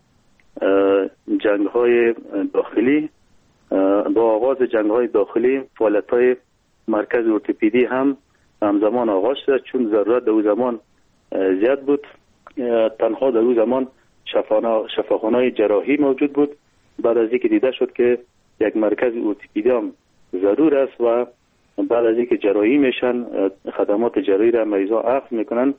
جنگ‌های داخلی، با آغاز جنگ‌های داخلی فعالیت‌های مرکز ارتوپدی هم همزمان آغاز شد، چون ضرورت در اون زمان زیاد بود. تنها در اون زمان شفاخانه‌های جراحی موجود بود. بعد از اینکه دیده شد که یک مرکز ارتوپدی هم ضرور است و بعد از اینکه جراحی میشن خدمات جراحی را مریضا اخذ میکنن،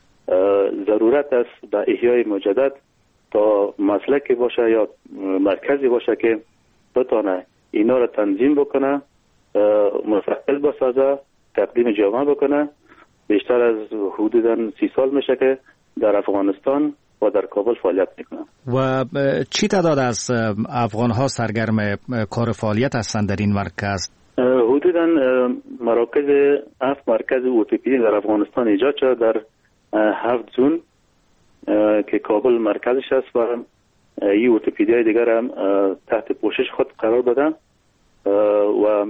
ضرورت است به احیای مجدد تا مسلکی باشه یا مرکزی باشه که بتونه اینا را تنظیم بکنه، مستقل بسازه، تقدیم جامعه بکنه. بیشتر از حدوداً 30 سال میشه که در افغانستان و در کابل فعالیت میکنه. و چی تعداد از افغان ها سرگرم کار فعالیت هستند در این مرکز؟ حدوداً مراکز 7 مرکز ارتوپدی در افغانستان ایجاد شده در 7 زون که کابل مرکزش است و این ارتوپدی های دیگر هم تحت پوشش خود قرار دادن و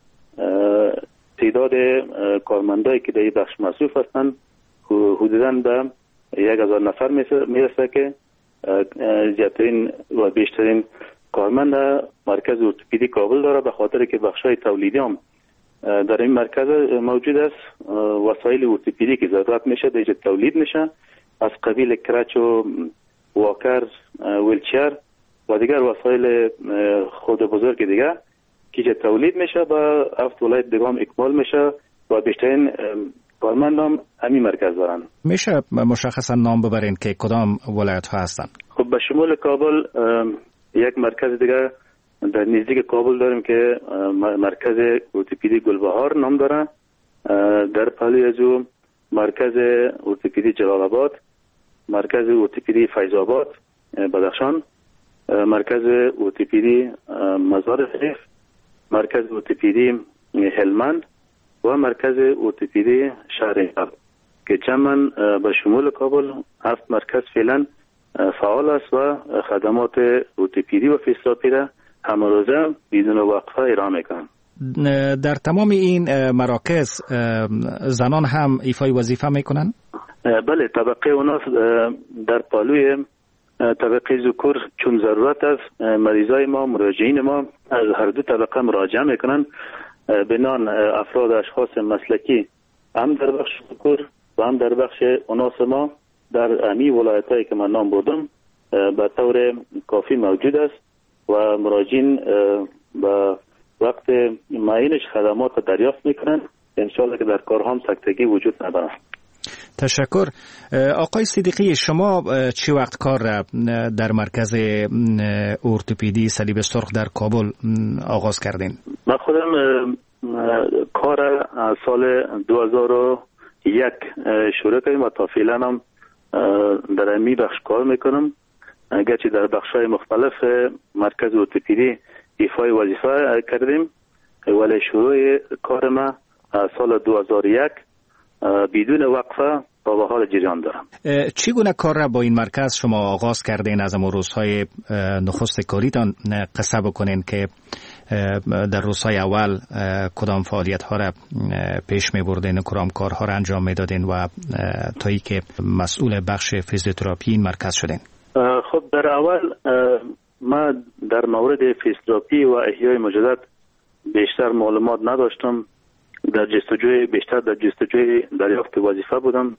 تعداد کارمندایی که در این بخش مصروف هستند حدوداً به 1000 نفر میرسه که زیادترین و بیشترین کارمند مرکز ارتوپدی کابل داره، به خاطر که بخشای تولیدی هم در این مرکز موجود است. وسایل ارتوپدی که ضرورت میشه دیگه تولید میشه، از قبیل کرچ و واکر، ویلچر و دیگر وسایل خود بزرگ دیگه که تولید میشه با 7 ولایت دیگه هم اکمال میشه و بیشترین کارمند هم همین مرکز دارن. میشه مشخصا نام ببرین که کدام ولایت ها هستن؟ خب به شمول کابل یک مرکز دیگه در نزدیک کابل داریم که مرکز ارتوپدی گلبهار نام داره. در پهلوی از او مرکز ارتوپدی جلال آباد، مرکز ارتوپدی فیض آباد بدخشان، مرکز ارتوپدی مزار شریف، مرکز ارتوپدی هلمند و مرکز ارتوپدی شهر انقلاب. که جمعاً به شمول کابل 7 مرکز فعلا فعال است و خدمات اوتیپیدی و فیزیوتراپی را همه روزه بدون وقفه ارائه میکنند. در تمام این مراکز زنان هم ایفای وظیفه میکنن؟ بله، طبقه اونا در پالوی طبقه ذکور چون ضرورت است مریضای ما مراجعین ما از هر دو طبقه مراجعه میکنن بنان افراد اشخاص مسلکی هم در بخش ذکور و هم در بخش اناث ما در امی ولایتایی که من نام بردم به طور کافی موجود است و مراجعین به وقت معینش خدمات دریافت میکنن. انشاءالله که در کار هم سکتگی وجود ندارد. تشکر. آقای صدیقی، شما چی وقت کار در مرکز ارتوپدی صلیب سرخ در کابل آغاز کردین؟ من خودم کار از سال 2001 شروع کردیم و تا فعلا هم در امی بخش کار میکنم. گرچه در بخش‌های مختلف مرکز ارتوپدی ایفای وظیفه کردیم ولی شروع کار ما از سال 2001 بدون وقفه تا به حال جریان دارم. چگونه کار را با این مرکز شما آغاز کردین؟ از اون روزهای نخست کاریتان قصه بکنین که در روزهای اول کدام فعالیت ها را پیش می بردین، کدام کارها را انجام می دادین و تایی که مسئول بخش فیزیوتراپی این مرکز شدین؟ خب در اول ما در مورد فیزیوتراپی و احیای مجدد بیشتر معلومات نداشتم. در جستجوی دریافت وظیفه بودم.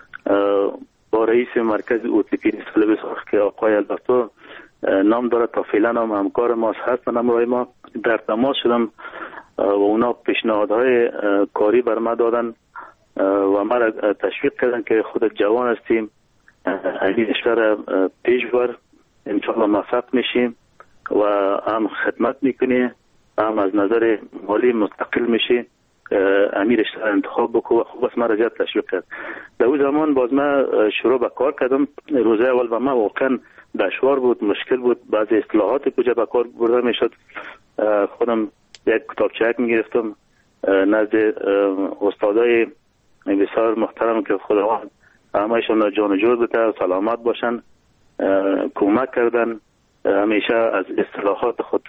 با رئیس مرکز ارتوپدی صلیب سرخ که آقای الدکتر نام داره تا فعلا هم همکار ما هستن همراه ما در تماس شدم و اونا پیشنهادهای کاری بر ما دادن و ما را تشویق کردن که خود جوان هستیم این اشتر پیش بر انشاءالله موفق میشیم و هم خدمت میکنی هم از نظر مالی مستقل میشی امیرش انتخاب بکو و خوب است. ما رجعت تشویق کرد. در اون زمان باز ما شروع به کار کردم. روزه اول با ما واقعا دشوار بود، مشکل بود. بعضی اصطلاحات کجا به کار برده میشد خودم یک کتابچه میگرفتم نزد استادای بسیار محترم که خداوند همهشون جان جور بده سلامت باشن کمک کردن. همیشه از اصطلاحات خود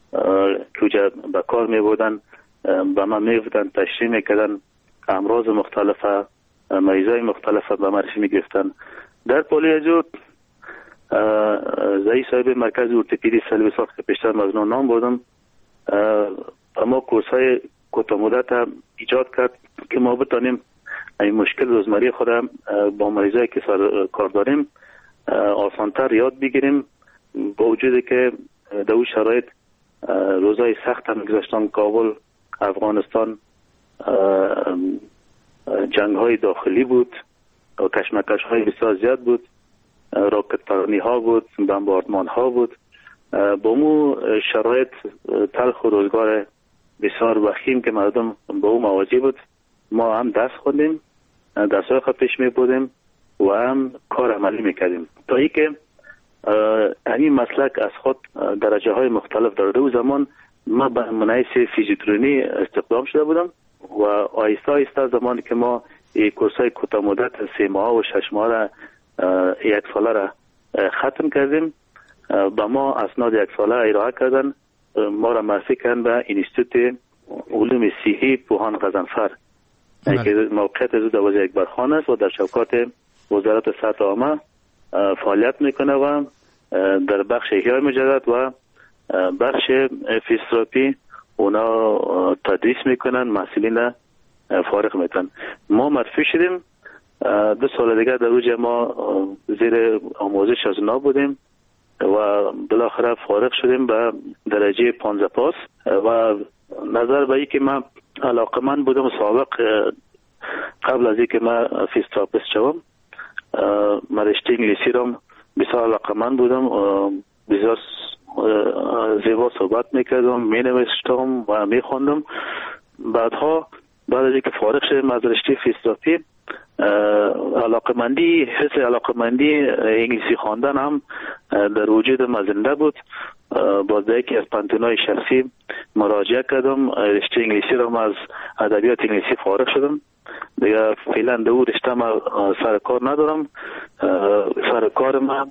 کجا به کار میبودن به من میگفتن، تشریح میکردن، امراض مختلفه مریضای مختلفه به معرفی میگفتن. در پالی ازو رئیس صاحب مرکز ارتوپدی صلیب سرخ که پیشتر مزنون نام بردم اما کورس های کوتاه مدت ایجاد کرد که ما بتانیم این مشکل روزمره خود با مریضایی که کار داریم آسانتر یاد بگیریم. با وجودی که در اون شرایط روزای سخت هم گذشتن، کابل، افغانستان، جنگ های داخلی بود و کشمکش های بسیار زیاد بود، راکت پرانی ها بود، بمباردمان ها بود. با مو شرایط تلخ و روزگار بسیار وخیم که مردم با او مواجه بود، ما هم دست خوندیم، دستای خود پیش می بودیم و هم کار عملی میکردیم تا ای که همین مسلک از خود درجه های مختلف دارده. و زمان ما به منحیث فیزیوترانی استخدام شده بودم و آیسته آیسته زمانی که ما کورس های کوتاه مدت 3 ماه و 6 ماه را 1 ساله را ختم کردیم. با ما اسناد 1 ساله ارائه کردن، ما را معرفی کردن به انستیتوت علوم صحی پوهان غضنفر که موقعیت از او در اکبرخان است و در شوکات وزارت صحت عامه فعالیت میکنه و در بخش احیای مجدد و بخش فیزیوتراپی اونا تدریس میکنن، محصلین فارغ میکنن. ما معرفی شدیم 2 سال دیگه در اوج ما زیر آموزش از اونا بودیم و بالاخره فارغ شدیم به درجه 15 پاس و نظر به اینکه من علاقمند بودم سابق قبل از اینکه من فیزیوتراپیست شوم من رشته انگلیسی رو بسیار علاقمند بودم، بسیار زیبا صحبت میکردم، مینوشتم و میخوندم. بعد از اینکه فارغ شدم از رشته فیزیوتراپی حس علاقمندی انگلیسی خواندن هم در وجود ما زنده بود. باز که از پانتونای شخصی مراجعه کردم، رشته انگلیسی رو از ادبیات انگلیسی فارغ شدم دیگه فعلا در او رشته ما سر کار ندارم. سر کار ما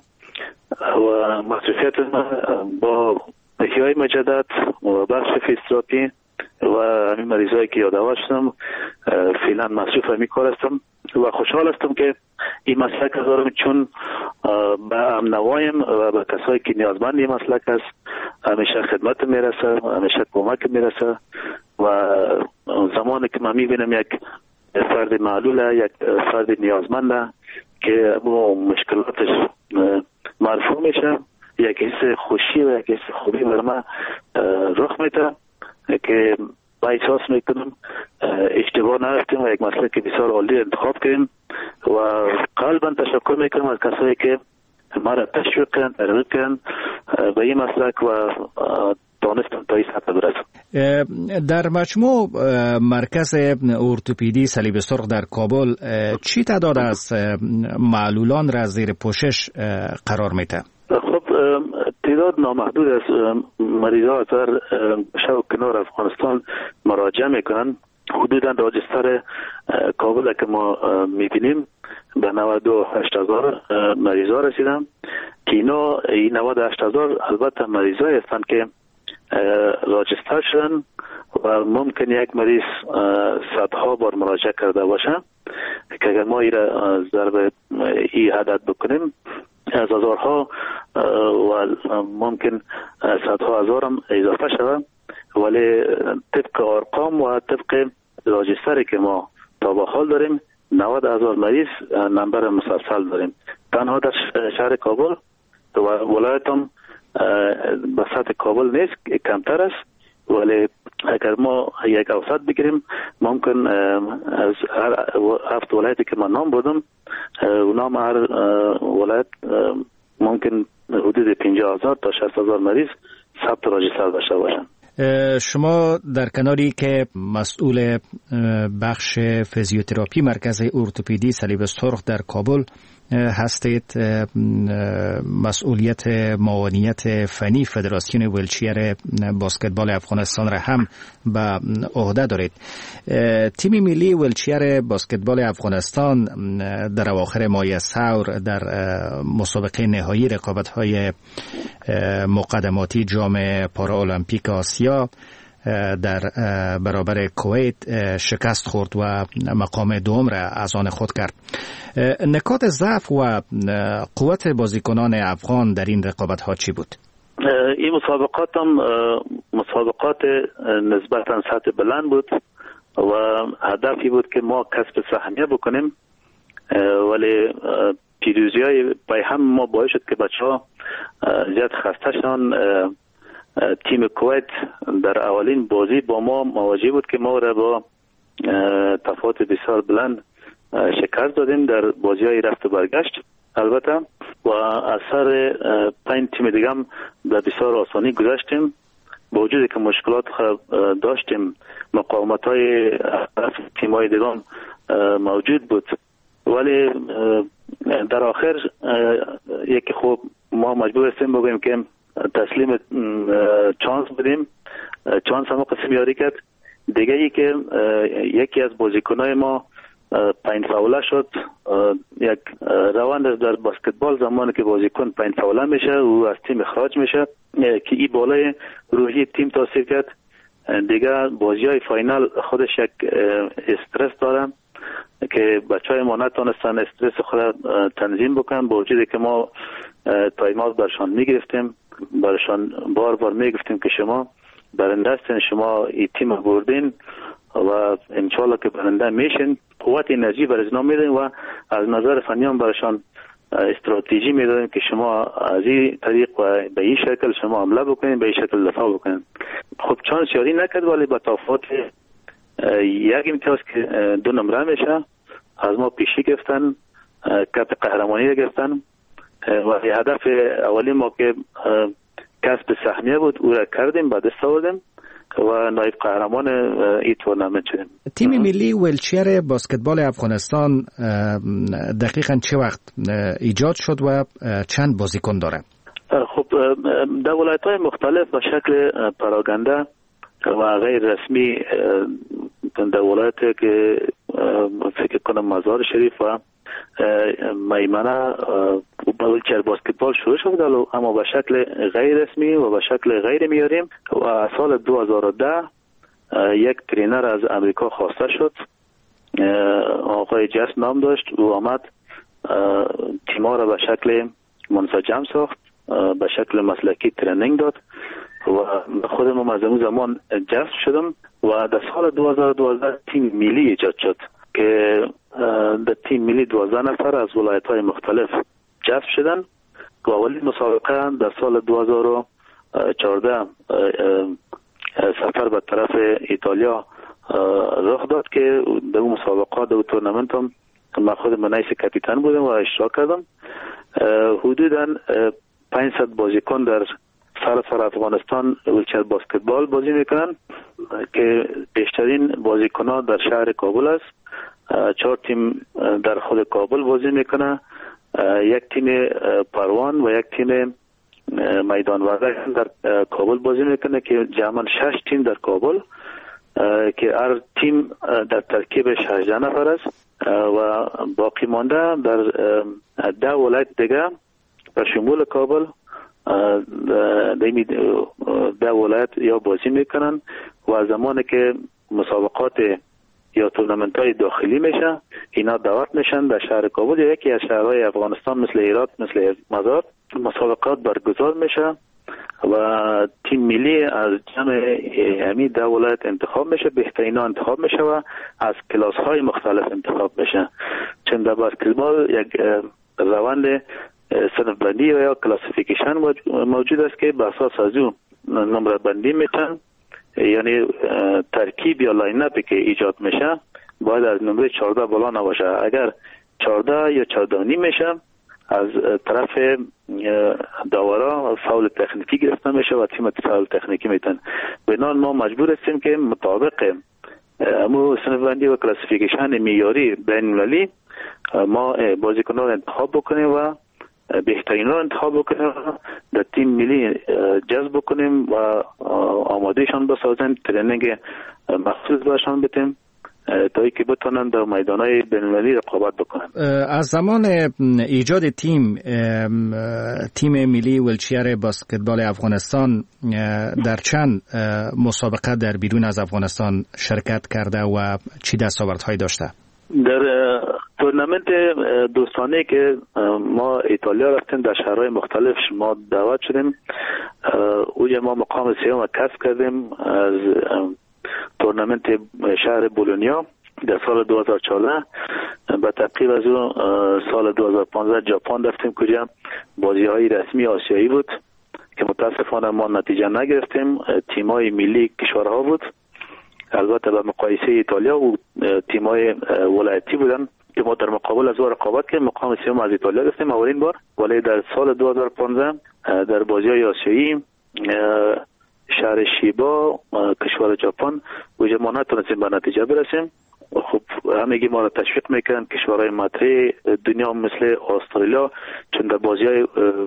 و مصروفیت ما با احیای مجدد و بخش فیزیوتراپی و همین مریضایی که یادآور شدم فعلا مصروف همین کار هستم و خوشحال هستم که این مسلک دارم، چون به امنوایم و به کسایی که نیازمند این مسلک است همیشه خدمت میرسه، همیشه کمک میرسه و زمانی که من میبینم یک فرد معلوله، یک فرد نیازمنده که مشکلاتش مرفوع میشه، یک حس خوشی و یک حس خوبی بر من رخ میده که با احساس میکنم اشتباه نرفتیم و یک مسلک بسیار عالی انتخاب کردیم و قلبا تشکر میکنم از کسایی که ما را تشویق کردن، ترغیب کردن به این مسلک و دانستم تا این سطح برسم. در مجموع مرکز ارتوپدی صلیب سرخ در کابل چی تعداد از معلولان را زیر پوشش قرار میده؟ خب تعداد نامحدود از مریضا در شرق کنار افغانستان مراجعه میکنن. حدودا راجستر کابل که ما میبینیم به 98,000 مریضا رسیدن که این 98,000 البته مریضایی هستند که راجستر شدن و ممکن یک مریض صدها بار مراجعه کرده باشه که اگر ما این را ضرب ای عدد بکنیم از هزارها و ممکن صدها هزار هم اضافه شود، ولی طبق ارقام و طبق راجستری که ما تا به حال داریم 90,000 مریض نمبر مسلسل داریم. تنها در شهر کابل و ولایت هم به سطح کابل نیست، کمتر است، ولی اگر ما یک اوسط بگیریم ممکن از هر 7 ولایتی که من نام بردم اونام هر ولایت ممکن حدود 50,000 تا 60,000 مریض ثبت راجستر داشته باشند. شما در کناری که مسئول بخش فیزیوتراپی مرکز ارتوپدی صلیب سرخ در کابل هستید، مسئولیت معاونیت فنی فدراسیون ویلچیر باسکتبال افغانستان را هم به عهده دارید. تیم ملی ویلچیر باسکتبال افغانستان در اواخر ماه ثور در مسابقه نهایی رقابت‌های مقدماتی جام پارالمپیک آسیا در برابر کویت شکست خورد و مقام دوم را از آن خود کرد. نکات ضعف و قوت بازیکنان افغان در این رقابت ها چی بود؟ این مسابقات هم مسابقات نسبتا سطح بلند بود و هدفی بود که ما کسب سهمیه بکنیم، ولی پیروزی های پای هم ما باعث شد که بچه ها زیاد خسته شدن. تیم کویت در اولین بازی با ما مواجه بود که ما را با تفاوت بسیار بلند شکست دادیم در بازی های رفت و برگشت البته، و از سر 5 تیم دیگه هم به بسیار آسانی گذشتیم. با وجودی که مشکلات داشتیم، مقاومت های تیم های دیگه موجود بود، ولی در آخر یکی خوب ما مجبور هستیم بگوییم که تسلیم چانس بدیم. چانس هم قسم یاری کرد. دیگه ای که یکی از بازیکنای ما پنج فاوله شد. یک روند در بسکتبال زمانی که بازیکن پنج فاوله میشه و از تیم اخراج میشه که این بالای روحی تیم تاثیر کرد. دیگه بازی های فاینال خودش یک استرس داره که بچه های ما نتونستن استرس خود تنظیم بکنن، با وجودی که ما تایمات برشان میگرفتیم، برشان بار بار میگفتیم که شما برنده هستین، شما این تیم بردین و انشالله که برنده میشین. قوت انرژی برای اینا میدیم و از نظر فنی هم برشان استراتژی میدادیم که شما از این طریق و به این شکل شما حمله بکنین، به این شکل دفاع بکنین. خب چانس یاری نکرد، ولی با تفاوت یک امتیاز که 2 نمره میشه از ما پیشی گرفتن، کپ قهرمانی گرفتن و هدف اولی ما که کسب سهمیه بود او را کردیم، بعد دست آوردیم و نایب قهرمان این تورنمنت شدیم. تیم ملی ویلچیر باسکتبال افغانستان دقیقاً چه وقت ایجاد شد و چند بازیکن داره؟ خب در ولایت‌های مختلف به شکل پراگنده و غیر رسمی در ولایت که فکر کنم مزار شریف و میمنه ویلچر باسکتبال شروع شد، اما به شکل غیر رسمی و به شکل غیر معیاری. و سال 2010 یک ترینر از امریکا خواسته شد، آقای جس نام داشت، او آمد تیما را به شکل منسجم ساخت، به شکل مسلکی ترینینگ داد و خودم از اون زمان جذب شدم و در سال 2012 تیم ملی ایجاد شد که در تیم ملی 12 نفر از ولایت‌های مختلف جذب شدن و اولین مسابقه در سال 2014 سفر به طرف ایتالیا رخ داد که در اون مسابقات در تورنمنت هم من خود منیس کاپیتان بودم و اشتراک کردم. حدوداً 500 بازیکن در سراسر افغانستان ویلچر باسکتبال بازی میکنن که بیشترین بازیکن‌ها در شهر کابل است. 4 تیم در خود کابل بازی میکنه، یک تیم پروان و یک تیم میدان وردک در کابل بازی میکنه که جمعاً 6 تیم در کابل که هر تیم در ترکیب 18 نفر است و باقی مانده در 10 ولایت دیگه به شمول کابل در ولایت یا بازی میکنن و زمانی که مسابقات یا تورنمنت های داخلی میشه اینا دعوت میشن در شهر کابل یا یکی از شهرهای افغانستان مثل هرات مثل مزار، مسابقات برگزار میشه و تیم ملی از جمع همین 10 ولایت انتخاب میشه، بهترینا انتخاب میشه و از کلاس های مختلف انتخاب میشه. چون در بسکتبال یک روند صنف بندی و یا کلاسیفیکیشن موجود است که به اساس از اون نمره بندی میتن، یعنی ترکیب یا لاین اپی که ایجاد میشه باید از نمره 14 بالا نباشه. اگر 14 یا 14 نیم میشه از طرف داورا فاول تکنیکی گرفته میشه و تیم فاول تکنیکی میتن. بنابراین ما مجبور هستیم که مطابق امو صنف بندی و کلاسیفیکیشن معیاری بین المللی ما بازیکنان رو انتخاب بکنیم و بهترین رو انتخاب بکنیم و در تیم ملی جذب بکنیم و آمادهشان بسازیم، ترینینگ مخصوص باشان بدیم تا اینکه بتونن در میدانهای بین‌المللی رقابت بکنن. از زمان ایجاد تیم ملی ویلچر بسکتبال افغانستان در چند مسابقه در بیرون از افغانستان شرکت کرده و چی دستاوردهایی داشته؟ در تورنمنت دوستانه که ما ایتالیا رفتیم در شهرهای مختلف ما دعوت شدیم، اوجه ما مقام سیوم کسب کردیم از تورنمنت شهر بولونیا در سال 2014. به تعقیب از اون سال 2015 ژاپن رفتیم کجا بازی های رسمی آسیایی بود که متاسفانه ما نتیجه نگرفتیم. تیمای ملی کشورها بود، البته به مقایسه ایتالیا و تیمای ولایتی بودن که ما در مقابل از او رقابت کردیم، مقام سوم از ایتالیا گرفتیم اولین بار. ولی در سال 2015 در بازی‌های آسیایی شهر شیبا کشور ژاپن وجه ما نتونستیم به نتیجه برسیم. خب همگی ما را تشویق میکنن کشورهای مطرح دنیا مثل استرالیا، چون در بازی‌های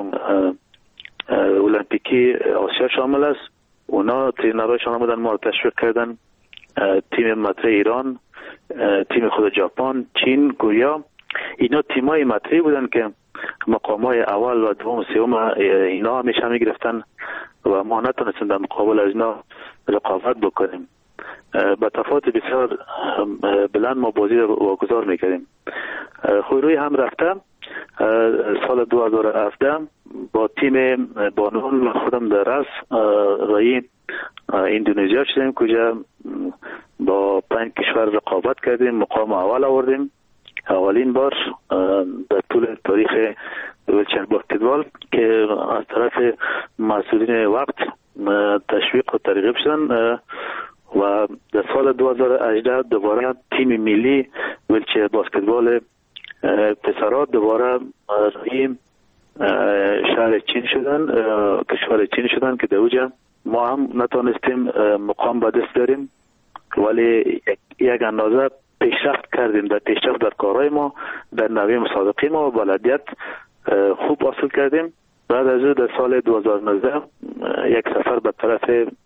المپیکی آسیا شامل است، اونا ترینرهاشون آمدن ما را تشویق کردن. تیم مطرح ایران، تیم خود ژاپن، چین، کره، اینا تیمای مطرحی بودن که مقامای اول و دوم سوم اینا همیشه میگرفتن و ما نتونستیم در مقابل از اینا رقابت بکنیم. با تفاوت بسیار بلند ما بازی رو واگذار میکردیم. خویروی هم رفته سال 2017 با تیم بانوان خودم در رأس رای اندونزیا شدیم کجا با 5 کشور رقابت کردیم، مقام اول آوردیم. اولین بار در طول تاریخ ویلچر بسکتبال که از طرف مسئولین وقت تشویق و ترغیب شدن و در سال 2018 دوباره تیم ملی ویلچر بسکتبال پسرات دوباره رای شهر چین شدن، کشور چین شدن که در اوجه ما هم نتونستیم مقام به دست داریم ولی یک اندازه پیشرفت کردیم در پیشرفت در کارهای ما، در نوع مسابقه ما و بلدیت خوب حاصل کردیم. بعد از او در سال 2019 یک سفر به طرف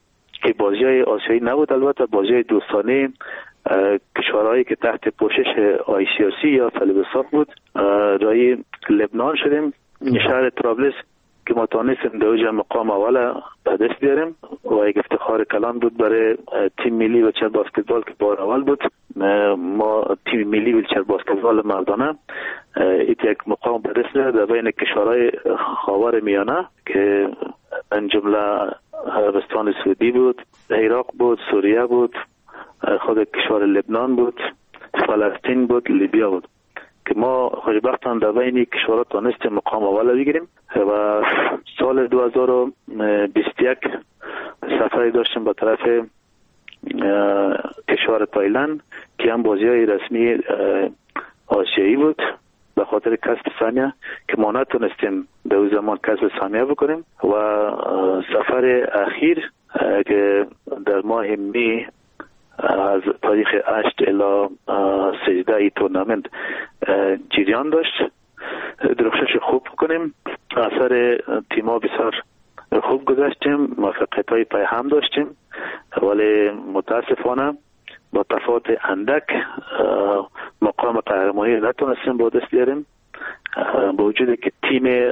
که بازی‌های آسیایی نبود، البته بازی‌های دوستانه کشورهایی که تحت پوشش ICRC یا صلیب بود. رای لبنان شدیم، شهر طرابلس که ما تانستیم در مقام اول به دست بیاریم و یک افتخار کلان بود برای تیم ملی ویلچر باسکتبال که بار اول بود. ما تیم ملی ویلچر باسکتبال مردانه یک مقام به دست بیاریم در بین کشورهای خاور میانه که این جمله عربستان سعودی بود، عراق بود، سوریه بود، خود کشور لبنان بود، فلسطین بود، لیبیا بود که ما خوشبختانه در بین کشورها تانستیم مقام اول بگیریم و سال 2021 سفری داشتیم به طرف کشور تایلند که هم بازی‌های رسمی آسیایی بود به خاطر کسب سهمیه که ما نتونستیم در اون زمان کسب سهمیه بکنیم و سفر اخیر که در ماه می از تاریخ 8 الی 13 ای تورنمنت جریان داشت. درخشش خوب کنیم، اثر تیما بسیار خوب گذاشتیم، موفقیت های پای هم داشتیم، ولی متاسفانه با تفاوت اندک مقام قهرمانی نتونستیم با دست بیاریم، با وجودی که تیم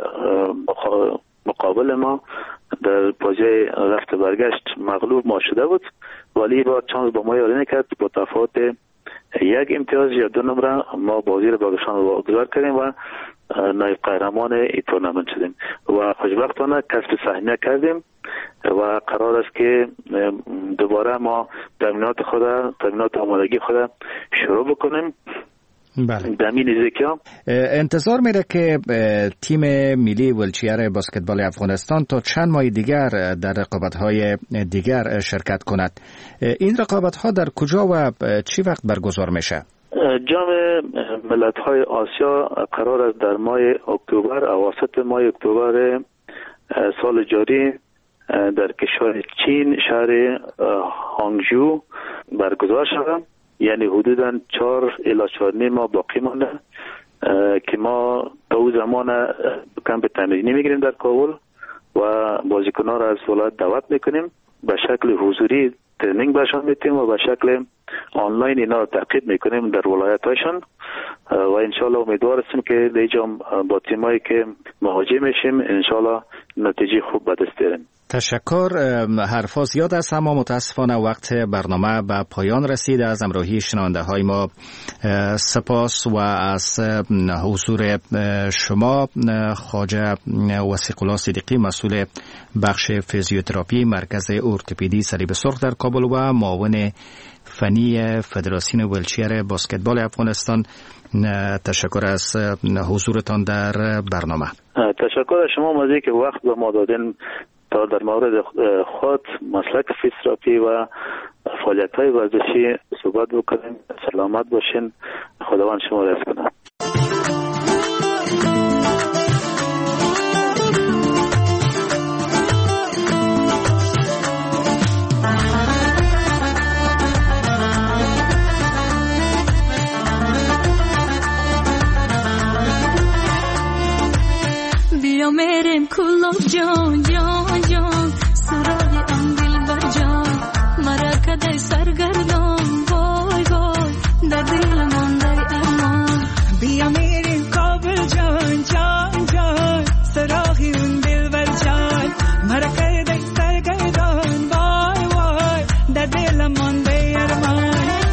مقابل ما در بازی رفت برگشت مغلوب ما شده بود، ولی با چانس با ما یاری نکرد. با تفاوت یک امتیاز یا 2 نمره ما بازی رو برگشتن واگذار کردیم و نایب قهرمان این تورنمنت شدیم و خوشبختانه کسب سهمیه کردیم و قرار است که دوباره ما تمرینات آمادگی خود شروع بکنیم. بله. دمین زکیا انتظار میره که تیم ملی ویلچر باسکتبال افغانستان تا چند ماه دیگر در رقابت‌های دیگر شرکت کند. این رقابت‌ها در کجا و چی وقت برگزار میشه؟ جام ملت‌های آسیا قرار است در ماه اکتبر، اواسط ماه اکتبر سال جاری در کشور چین شهر هانگجو برگزار شود. یعنی حدوداً 4 الی 4.5 ماه باقی مانده که ما تا اون زمان کمپ تمرینی میگیریم در کابل و بازیکنان را از ولایت دعوت میکنیم، به شکل حضوری ترنینگ بهشان میتیم و به شکل آنلاین اینا رو تعقیب میکنیم در ولایت هایشان و انشالله امیدوار هستیم که دیجا با تیمایی که مواجه میشیم انشالله نتیجه خوب به دست بیاریم. تشکر. حرفا زیاد است اما متاسفانه وقت برنامه به پایان رسید. از همراهی شنونده های ما سپاس و از حضور شما. خواجه وثیق الله صدیقی مسئول بخش فیزیوتراپی مرکز ارتوپدی صلیب سرخ در کابل و معاون فنی فدراسیون ویلچر باسکتبال افغانستان، تشکر از حضورتان در برنامه. تشکر از شما مزید که وقت به ما دادین تا در مورد خود مسلک فیزیوتراپی و فعالیت‌های ورزشی صحبت بکنیم. سلامت باشین، خداوند شما را حفظ کنه. بیا میریم کلاب جان جان جان سراغ آن دلبر جان مرا کدای سرگردان وای وای در دل مانده امان. بیا میریم کابل جان جان جان سراغ اون دلبر جان مرا کدای سرگردان وای وای در دل مانده امان.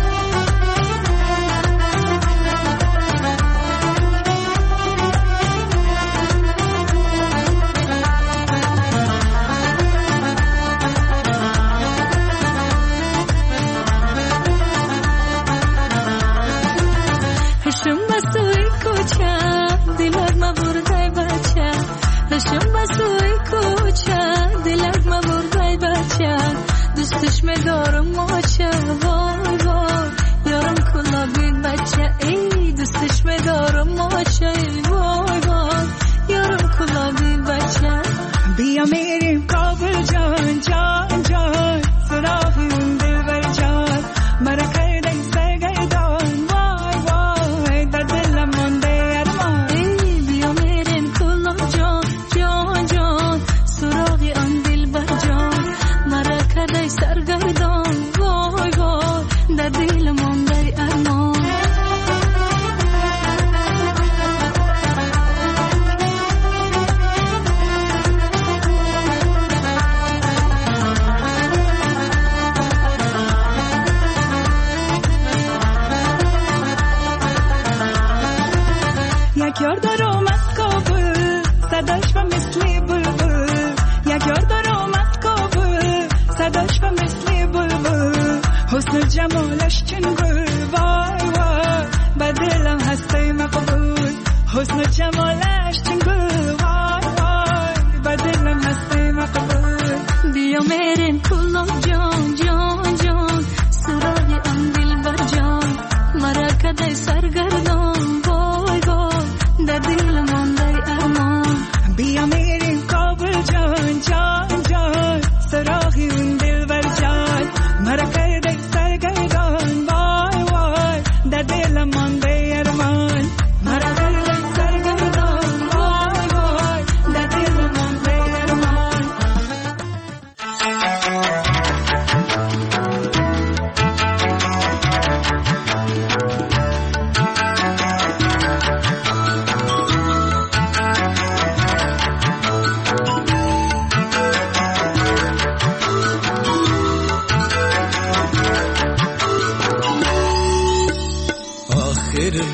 دوستش می‌دارم ماچه وای وای یارم کلا بید بچه ای دوستش می‌دارم ماچه وای وای یارم کلا بید بچه. بیا میریم کابل جان جان جان سراغ اون دلبر جان مرا کردی سرگردان وای وای در دلم مانده ارمان. ای بیا میریم کلا جان جان جان سراغ اون دلبر جان مرا کردی سرگردان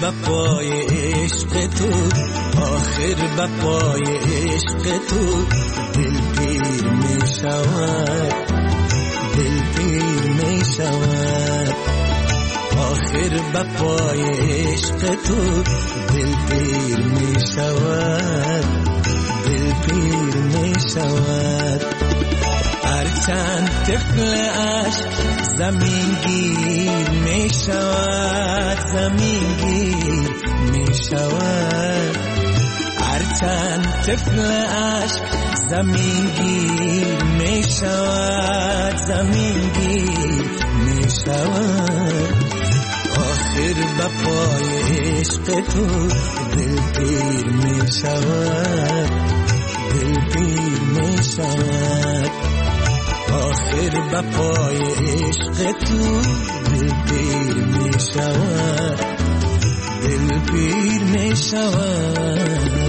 به پای عشق تو، آخر به پای عشق تو دل پیر می شود، دل پیر می شود. آخر به پای عشق تو دل پیر می شود، دل پیر می شود. هرچند طفل عشق زمین گیر می شود، زمین گیر می شود. هرچند طفل عشق زمین گیر می شود، زمین گیر می شود. آخر به پای عشق تو دل پیر می شود، دل پیر می شود. آخر به پای عشق تو دل پیر می شود، دل پیر می شود.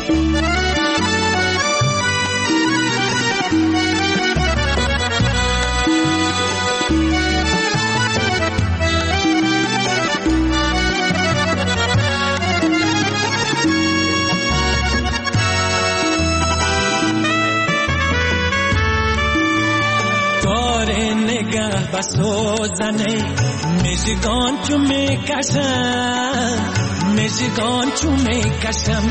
بسوزنه مژگان چو میکشم، مژگان چو میکشم.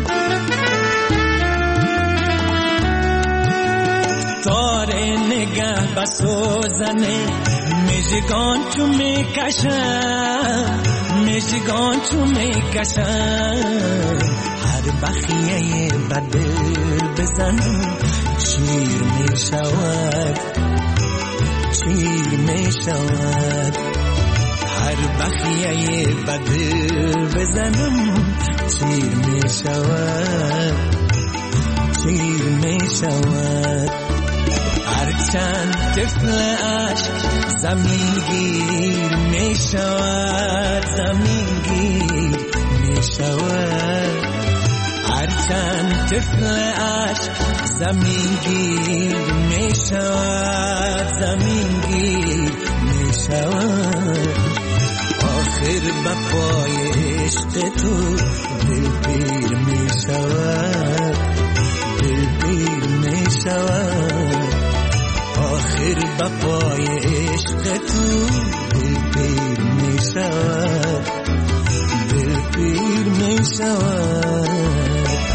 تار نگه بسوزنه مژگان چو میکشم، مژگان چو میکشم. هر بخیه بدل بزنم شیر می شود، شیر می شود. هر بخیه بدل بزنم شیر می شود، شیر می شود. هرچند طفل عشق زمین گیر می شود، زمین گیر می شود. هرچند طفل عشق زمین گیر می شود، زمین گیر می شود. آخر به پای عشق تو دل پیر می شود، دل پیر می شود. آخر به پای عشق تو دل پیر می شود، دل پیر می شود.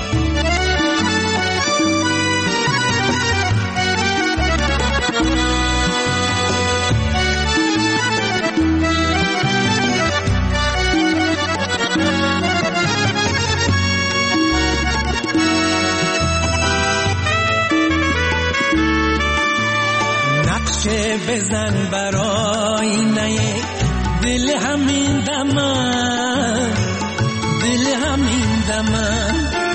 نقشه بزن برای نه دل همین دمن، دل همین دمن.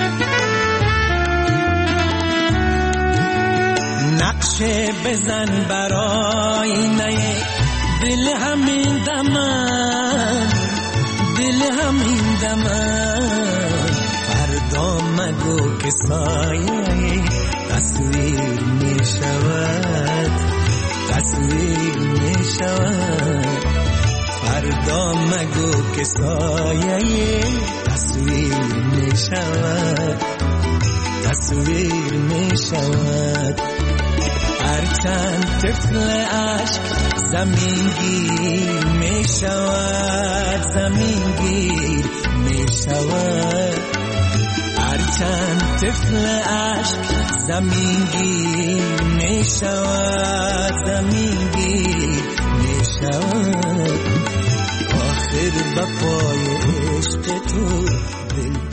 نقشه بزن برای نه دل همین دمن، دل همین دمن. فردا مگو که سایه تصویر می شود، تصویر می شود. فردا مگو که سایه تصویر می شود، تصویر می شود. هرچند طفل عشق زمین گیر می شود، زمین گیر می شود. هرچند طفل عشق زمین گیر می شود، زمین گیر می شود. آخر به پای عشق تو دل